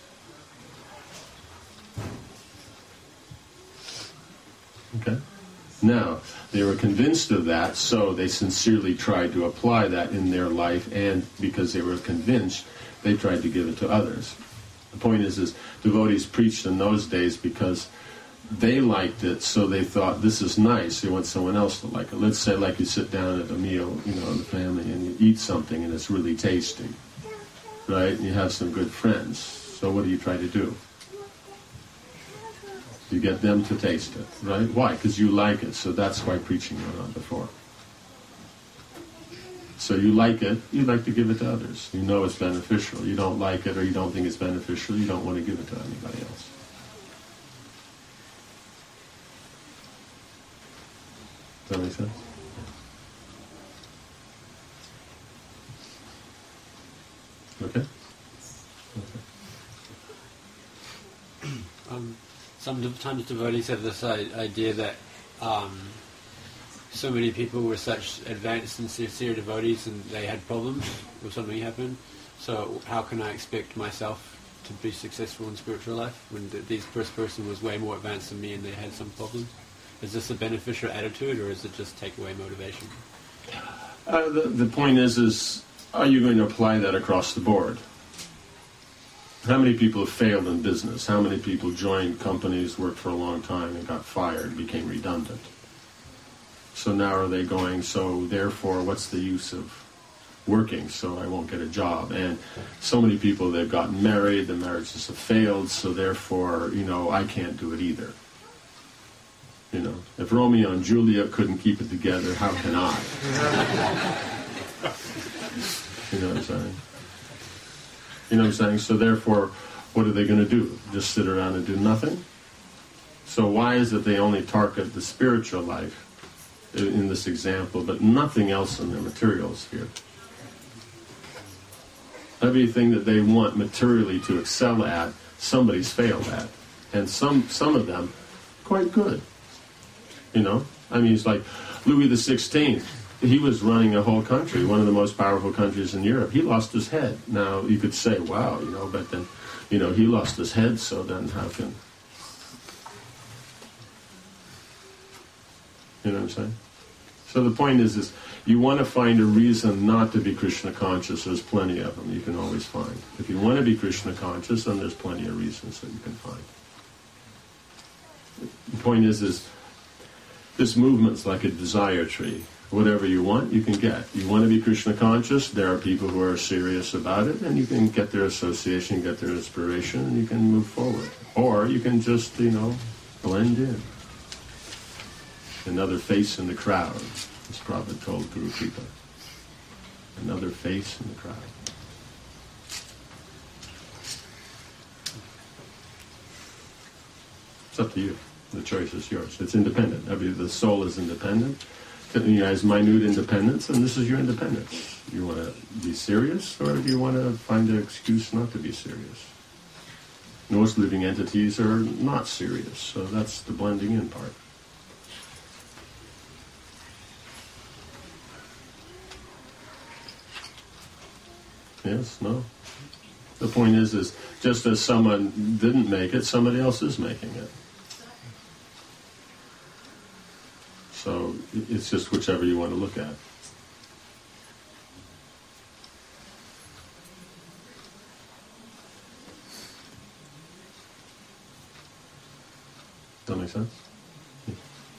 [SPEAKER 1] Okay? Now, they were convinced of that, so they sincerely tried to apply that in their life, and because they were convinced, they tried to give it to others. The point is, is devotees preached in those days because they liked it, so they thought, this is nice, they want someone else to like it. Let's say like you sit down at a meal, you know, in the family, and you eat something and it's really tasty, right? And you have some good friends. So what do you try to do? You get them to taste it, right? Why? Because you like it, so that's why preaching went on before. So you like it, you like to give it to others. You know it's beneficial. You don't like it or you don't think it's beneficial, you don't want to give it to anybody else. Does that make sense? Okay?
[SPEAKER 14] Okay. Um, sometimes devotees have this i- idea that um, so many people were such advanced and sincere devotees and they had problems or something happened. So how can I expect myself to be successful in spiritual life when th- this first person was way more advanced than me and they had some problems? Is this a beneficial attitude, or is it just take away motivation?
[SPEAKER 1] Uh, the, the point is, is are you going to apply that across the board? How many people have failed in business? How many people joined companies, worked for a long time, and got fired, became redundant? So now are they going, so therefore, what's the use of working, so I won't get a job? And so many people, they've gotten married, the marriages have failed, so therefore, you know, I can't do it either. You know, if Romeo and Juliet couldn't keep it together, how can I? You know what I'm saying? You know what I'm saying? So therefore, what are they going to do? Just sit around and do nothing? So why is it they only target the spiritual life in this example, but nothing else in their material sphere? Everything that they want materially to excel at, somebody's failed at. And some some of them, quite good. You know, I mean, it's like Louis the Sixteenth. He was running a whole country, one of the most powerful countries in Europe. He lost his head. Now, you could say, wow, you know, but then, you know, he lost his head, so then how can... You know what I'm saying? So the point is, is you want to find a reason not to be Krishna conscious. There's plenty of them you can always find. If you want to be Krishna conscious, then there's plenty of reasons that you can find. The point is, is this movement's like a desire tree. Whatever you want, you can get. You want to be Krishna conscious, there are people who are serious about it, and you can get their association, get their inspiration, and you can move forward. Or you can just, you know, blend in. Another face in the crowd, as Prabhupada told Guru Kripa. another face in the crowd. It's up to you. The choice is yours. It's independent. I mean, the soul is independent. You know, has minute independence, and this is your independence. You want to be serious, or do you want to find an excuse not to be serious? Most living entities are not serious, so that's the blending in part. Yes, no? The point is, is just as someone didn't make it, somebody else is making it. So it's just whichever you want to look at. Does that make sense? Yeah.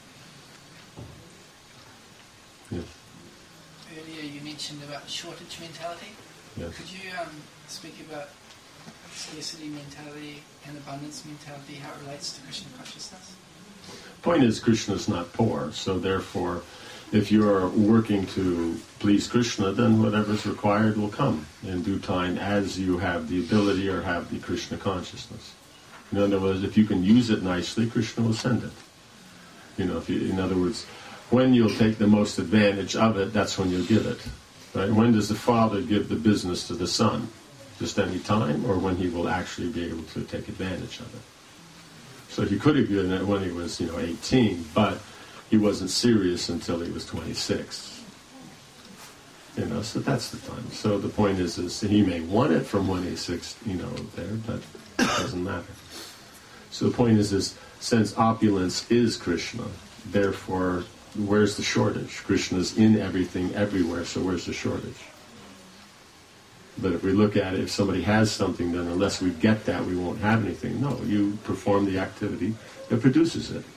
[SPEAKER 1] Yes.
[SPEAKER 9] Earlier you mentioned about shortage mentality.
[SPEAKER 1] Yes.
[SPEAKER 9] Could you um, speak about scarcity mentality and abundance mentality, how it relates to Krishna consciousness?
[SPEAKER 1] Point is, Krishna is not poor, so therefore, if you're working to please Krishna, then whatever's required will come in due time as you have the ability or have the Krishna consciousness. In other words, if you can use it nicely, Krishna will send it. You know, if you, in other words, when you'll take the most advantage of it, that's when you'll give it. Right? When does the father give the business to the son? Just any time, or when he will actually be able to take advantage of it? So he could have given it when he was, you know, eighteen, but he wasn't serious until he was twenty-six. You know, so that's the time. So the point is, is he may want it from when he's six, you know, there, but it doesn't matter. So the point is, is since opulence is Krishna, therefore, where's the shortage? Krishna's in everything, everywhere, so where's the shortage? But if we look at it, if somebody has something, then unless we get that, we won't have anything. No, you perform the activity that produces it.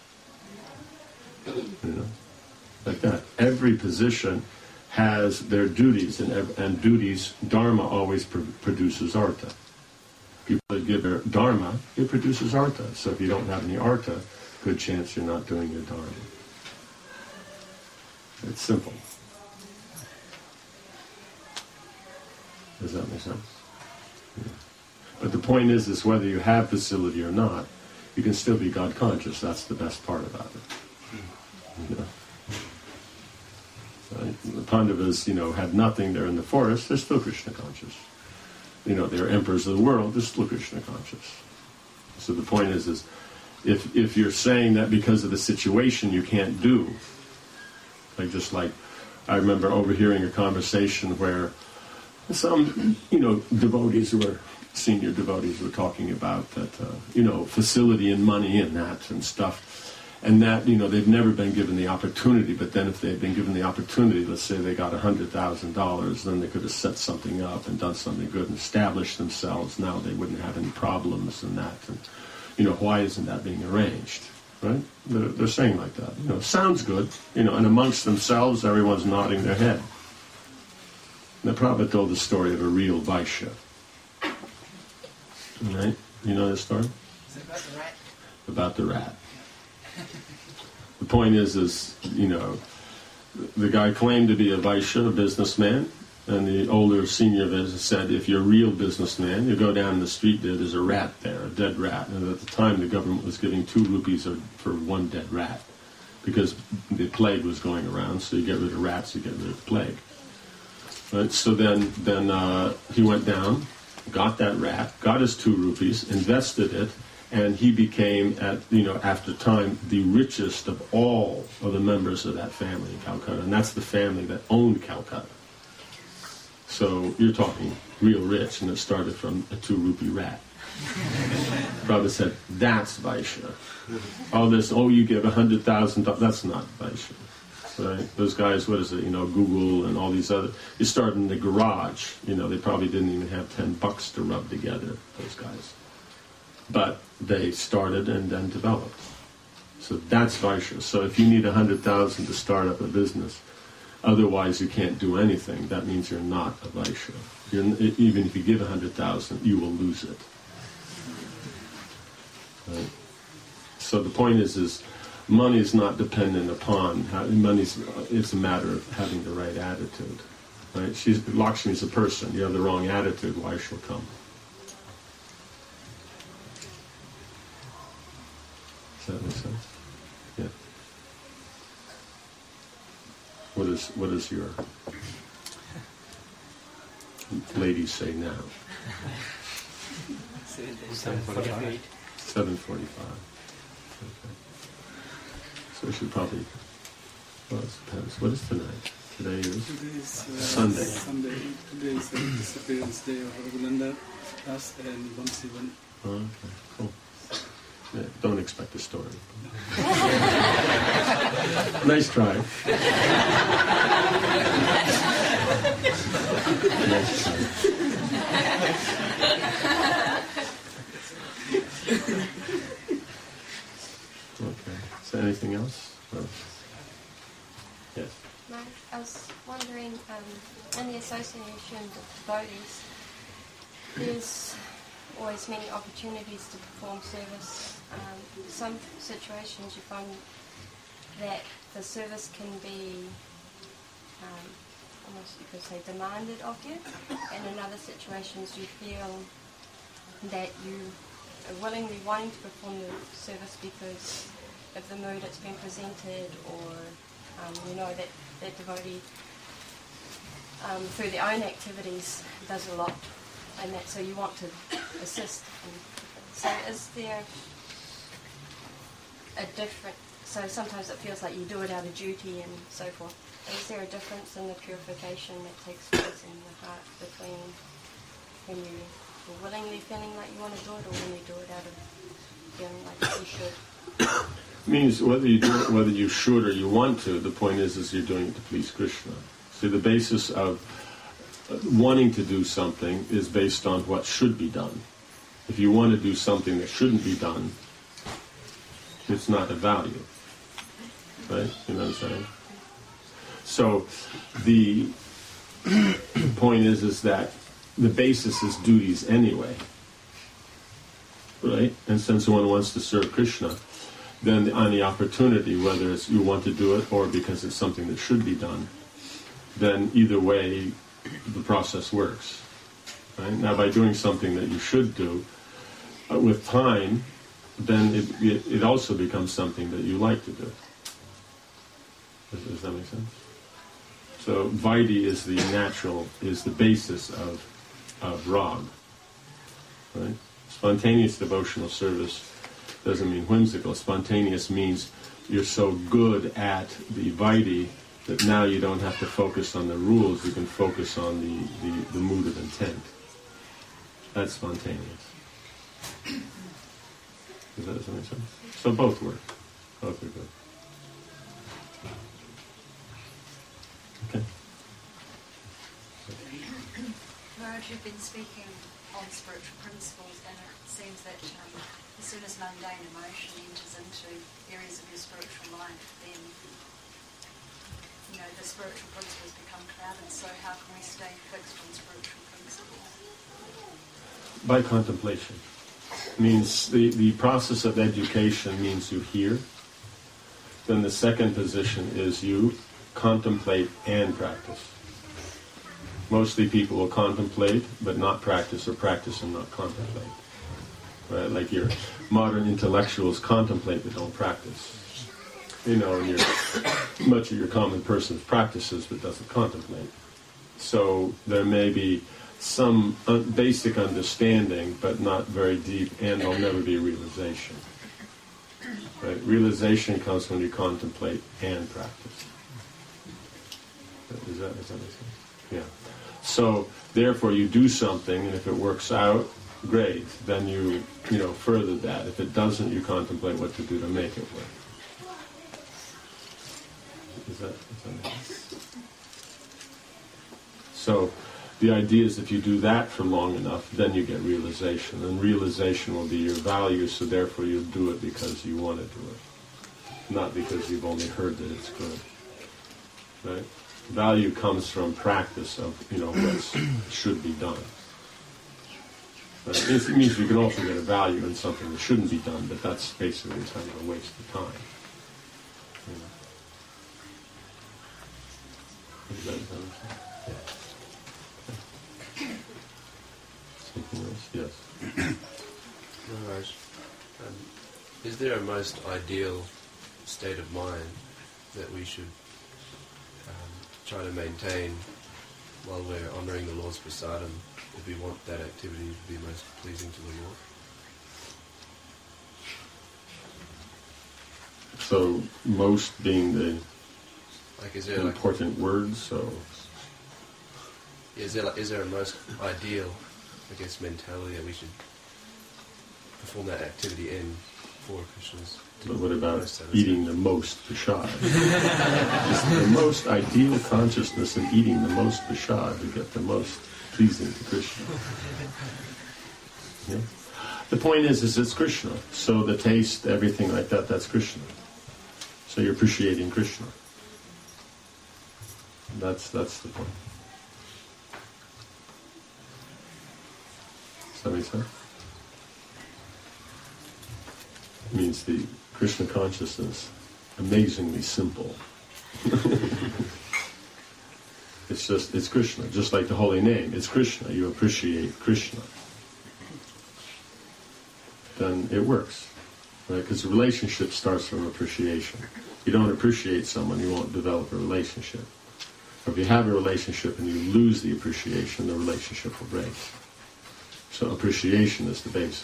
[SPEAKER 1] You know, like that. Every position has their duties, and, and duties, dharma always pr- produces artha. If you give your dharma, it produces artha. So if you don't have any artha, good chance you're not doing your dharma. It's simple. Does that make sense? Yeah. But the point is, is whether you have facility or not, you can still be God conscious. That's the best part about it. You know? So the Pandavas, you know, had nothing. They're in the forest. They're still Krishna conscious. You know, they're emperors of the world. They're still Krishna conscious. So the point is, is if if you're saying that because of the situation you can't do, like just like I remember overhearing a conversation where some, you know, devotees who were senior devotees were talking about that, uh, you know, facility and money and that and stuff, and that, you know, they've never been given the opportunity. But then, if they'd been given the opportunity, let's say they got a hundred thousand dollars, then they could have set something up and done something good and established themselves. Now they wouldn't have any problems and that. And you know, why isn't that being arranged? Right? They're, they're saying like that. You know, sounds good. You know, and amongst themselves, everyone's nodding their head. The Prabhupada told the story of a real Vaishya. Right? You know this story?
[SPEAKER 9] Is it about the rat?
[SPEAKER 1] About the rat. The point is, is, you know, the guy claimed to be a Vaishya, a businessman, and the older senior visitor said, if you're a real businessman, you go down the street there, there's a rat there, a dead rat. And at the time, the government was giving two rupees for one dead rat, because the plague was going around, so you get rid of rats, you get rid of the plague. Right? So then, then uh, he went down, got that rat, got his two rupees, invested it, and he became, at you know, after time, the richest of all of the members of that family in Calcutta, and that's the family that owned Calcutta. So you're talking real rich, and it started from a two rupee rat. Prabhupada said, that's Vaishya. All this, oh, you give a hundred thousand dollars, that's not Vaishya. Right? Those guys, what is it, you know, Google and all these other, they started in the garage. You know, they probably didn't even have ten bucks to rub together, those guys. But they started and then developed. So that's Vaishya. So if you need a hundred thousand to start up a business, otherwise you can't do anything, that means you're not a Vaishya. You're, even if you give a hundred thousand, you will lose it. Right? So the point is, is money is not dependent upon how, money's, it's a matter of having the right attitude. Right? She's, Lakshmi is a person. You have the wrong attitude, why she'll come. Does that make sense? Yeah. What is what is your ladies say now?
[SPEAKER 3] seven forty-five.
[SPEAKER 1] Seven forty-five. Okay. So we should probably. Well, it depends. What is tonight? Today is,
[SPEAKER 13] Today is uh,
[SPEAKER 1] Sunday.
[SPEAKER 13] Sunday. Today is the disappearance day of Raghunanda Das and Vamsivan.
[SPEAKER 1] Oh, okay, cool. Yeah, don't expect a story. Nice try. Nice try. Okay. Is there anything else? No. Yes.
[SPEAKER 15] No, I was wondering, um, in the association with devotees, there's always many opportunities to perform service. Um, some situations you find that the service can be, um, almost you could say, demanded of you, and in other situations you feel that you are willingly wanting to perform the service because of the mood it's been presented, or um, you know that that devotee um, through their own activities does a lot, and that so you want to assist. And so is there a different? So sometimes it feels like you do it out of duty and so forth. Is there a difference in the purification that takes place in the heart between when you are willingly feeling like you want to do it, or when you do it out of feeling like you should?
[SPEAKER 1] Means whether you do it, whether you should or you want to, the point is, is you're doing it to please Krishna. So the basis of wanting to do something is based on what should be done. If you want to do something that shouldn't be done, it's not of value. Right? You know what I'm saying? So the point is, is that the basis is duties anyway. Right? And since one wants to serve Krishna, then on the opportunity, whether it's you want to do it or because it's something that should be done, then either way, the process works. Right? Now, by doing something that you should do, uh, with time, then it, it, it also becomes something that you like to do. Does, does that make sense? So, Vaidhi is the natural, is the basis of, of Rag. Right? Spontaneous devotional service doesn't mean whimsical. Spontaneous means you're so good at the Vaidhi that now you don't have to focus on the rules, you can focus on the, the, the mood of intent. That's spontaneous. Does that, does that make sense? So both work. Both are good. Okay.
[SPEAKER 6] Maharaj, you've been speaking on spiritual principles, and it seems that um, as soon as mundane emotion enters into areas of your spiritual life, then you know the spiritual principles become clouded. So how can we stay fixed on spiritual principles?
[SPEAKER 1] By contemplation. Means the, the process of education means you hear. Then the second position is you contemplate and practice. Mostly people will contemplate but not practice, or practice and not contemplate. Right? Like your modern intellectuals contemplate but don't practice. You know, and your, much of your common person practices but doesn't contemplate. So there may be some un- basic understanding but not very deep, and there'll never be realization. Right? Realization comes when you contemplate and practice. Is that, is that make sense? Yeah. So, therefore, you do something, and if it works out, great. Then you, you know, further that. If it doesn't, you contemplate what to do to make it work. Is that, is that make sense? So, the idea is if you do that for long enough, then you get realization. And realization will be your value, so therefore you'll do it because you want to do it. Not because you've only heard that it's good. Right? Value comes from practice of, you know, what should be done. But it means you can also get a value in something that shouldn't be done, but that's basically kind of a waste of time. You know? Is that, is that what I'm saying? Yeah.
[SPEAKER 2] there a most ideal state of mind that we should um, try to maintain while we're honouring the Lord's prasadam, if we want that activity to be most pleasing to the Lord?
[SPEAKER 1] So most being the
[SPEAKER 2] Like, is there like,
[SPEAKER 1] important word, so
[SPEAKER 2] is there like, is there a most ideal, I guess, mentality that we should perform that activity in for Krishna's?
[SPEAKER 1] but what about eating the most prasad? Is the most ideal consciousness in eating the most prasad to get the most pleasing to Krishna? Yeah. The point is, is it's Krishna. So the taste, everything like that, that's Krishna. So you're appreciating Krishna. That's that's the point. Does that make sense? It means the Krishna consciousness, amazingly simple. It's just, it's Krishna, just like the holy name. It's Krishna. You appreciate Krishna. Then it works. Right? Because the relationship starts from appreciation. If you don't appreciate someone, you won't develop a relationship. Or if you have a relationship and you lose the appreciation, the relationship will break. So appreciation is the basis.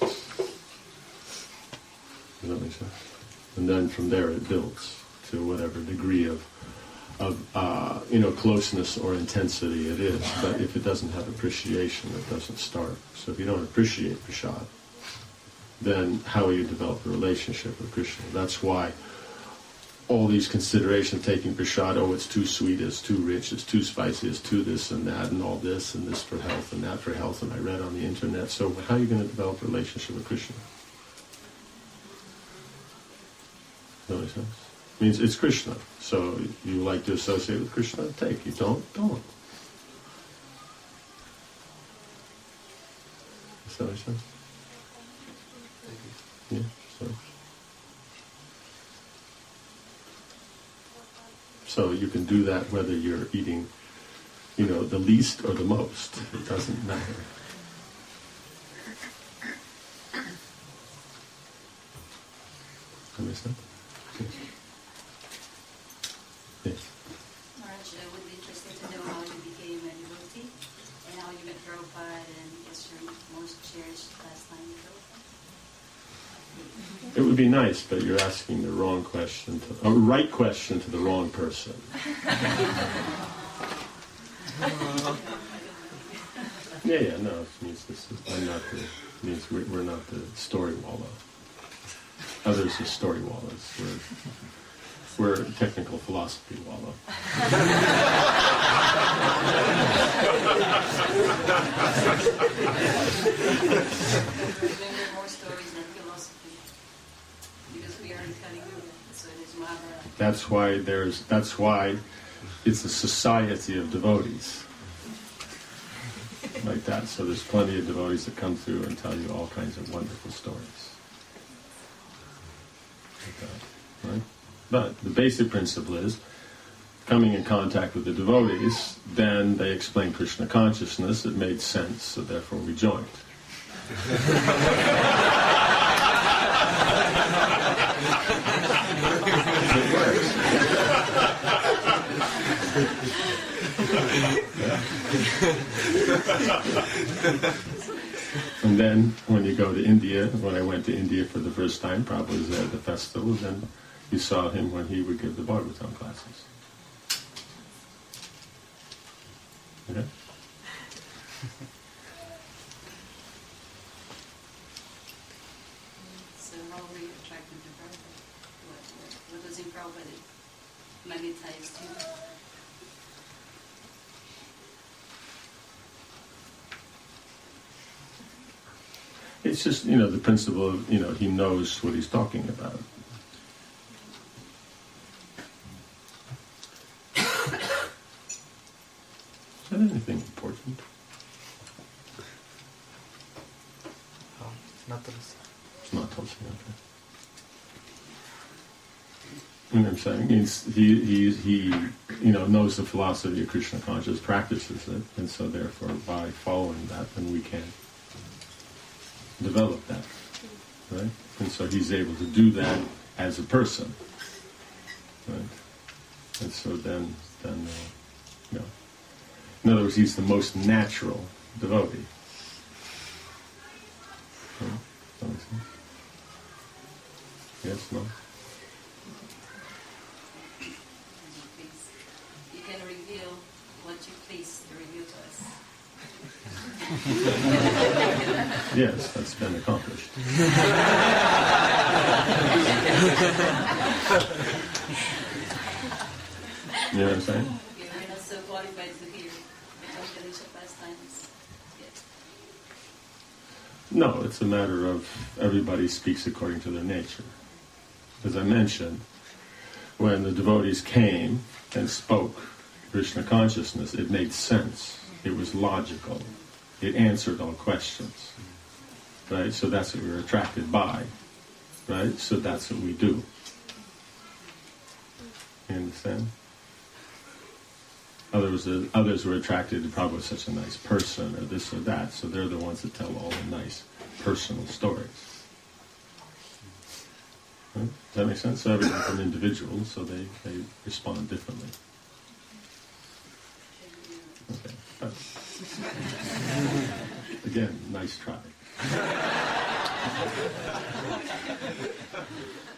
[SPEAKER 1] Does that make sense? And then from there it builds to whatever degree of, of uh, you know, closeness or intensity it is. But if it doesn't have appreciation, it doesn't start. So if you don't appreciate prasad, then how will you develop a relationship with Krishna? That's why all these considerations taking prasad, oh, it's too sweet, it's too rich, it's too spicy, it's too this and that, and all this, and this for health, and that for health, and I read on the internet. So how are you going to develop a relationship with Krishna? Does that make sense? It means it's Krishna. So you like to associate with Krishna, take. You don't, don't. Does that make sense? Yeah, so. So you can do that whether you're eating, you know, the least or the most. It doesn't matter. Understand? Yes. Yes.
[SPEAKER 7] Maharaj, I would be interested to know how you became a devotee and how you met Prabhupada and what's your most cherished pastime with Prabhupada.
[SPEAKER 1] It would be nice, but you're asking the wrong question, to, a right question to the wrong person. yeah, yeah, no, it means this is, I'm not the, it means we're, we're not the story wallow. Others are story wallows. We're, we're technical philosophy wallow.
[SPEAKER 7] Remember more stories than philosophy, because we are in Kali Yuga, so it is Mahabharata.
[SPEAKER 1] That's why there's. That's why it's a society of devotees, like that. So there's plenty of devotees that come through and tell you all kinds of wonderful stories, like that, right? But the basic principle is coming in contact with the devotees. Then they explain Krishna consciousness. It made sense, so therefore we joined. And then when you go to India, when I went to India for the first time, probably was at the festival, then you saw him when he would give the Bhagavatam classes. Okay?
[SPEAKER 7] So how were you attracted to Prabhupada? What, what, what was in Prabhupada that magnetized you?
[SPEAKER 1] It's just, you know, the principle of, you know, he knows what he's talking about. Is that anything important?
[SPEAKER 3] Oh, it's not Tulsi.
[SPEAKER 1] It's not Tulsi, okay. You know what I'm saying? He's, he, he, he, you know, knows the philosophy of Krishna consciousness, practices it, and so therefore by following that, then we can develop that, right? And so he's able to do that as a person. Right? And so then, then uh, you know, in other words, he's the most natural devotee. Right? That makes sense? Yes, no?
[SPEAKER 7] You can reveal what you please to reveal to us.
[SPEAKER 1] Yes, that's been accomplished. You know what I'm saying?
[SPEAKER 7] You're not so qualified to hear the Ganesha pastimes yet.
[SPEAKER 1] No, it's a matter of everybody speaks according to their nature. As I mentioned, when the devotees came and spoke Krishna consciousness, it made sense. It was logical. It answered all questions. Right? So that's what we were attracted by. Right? So that's what we do. You understand? Others, uh, others were attracted to probably such a nice person or this or that, so they're the ones that tell all the nice personal stories. Right? Does that make sense? So everyone's an individual, so they, they respond differently. Okay. But again, nice try.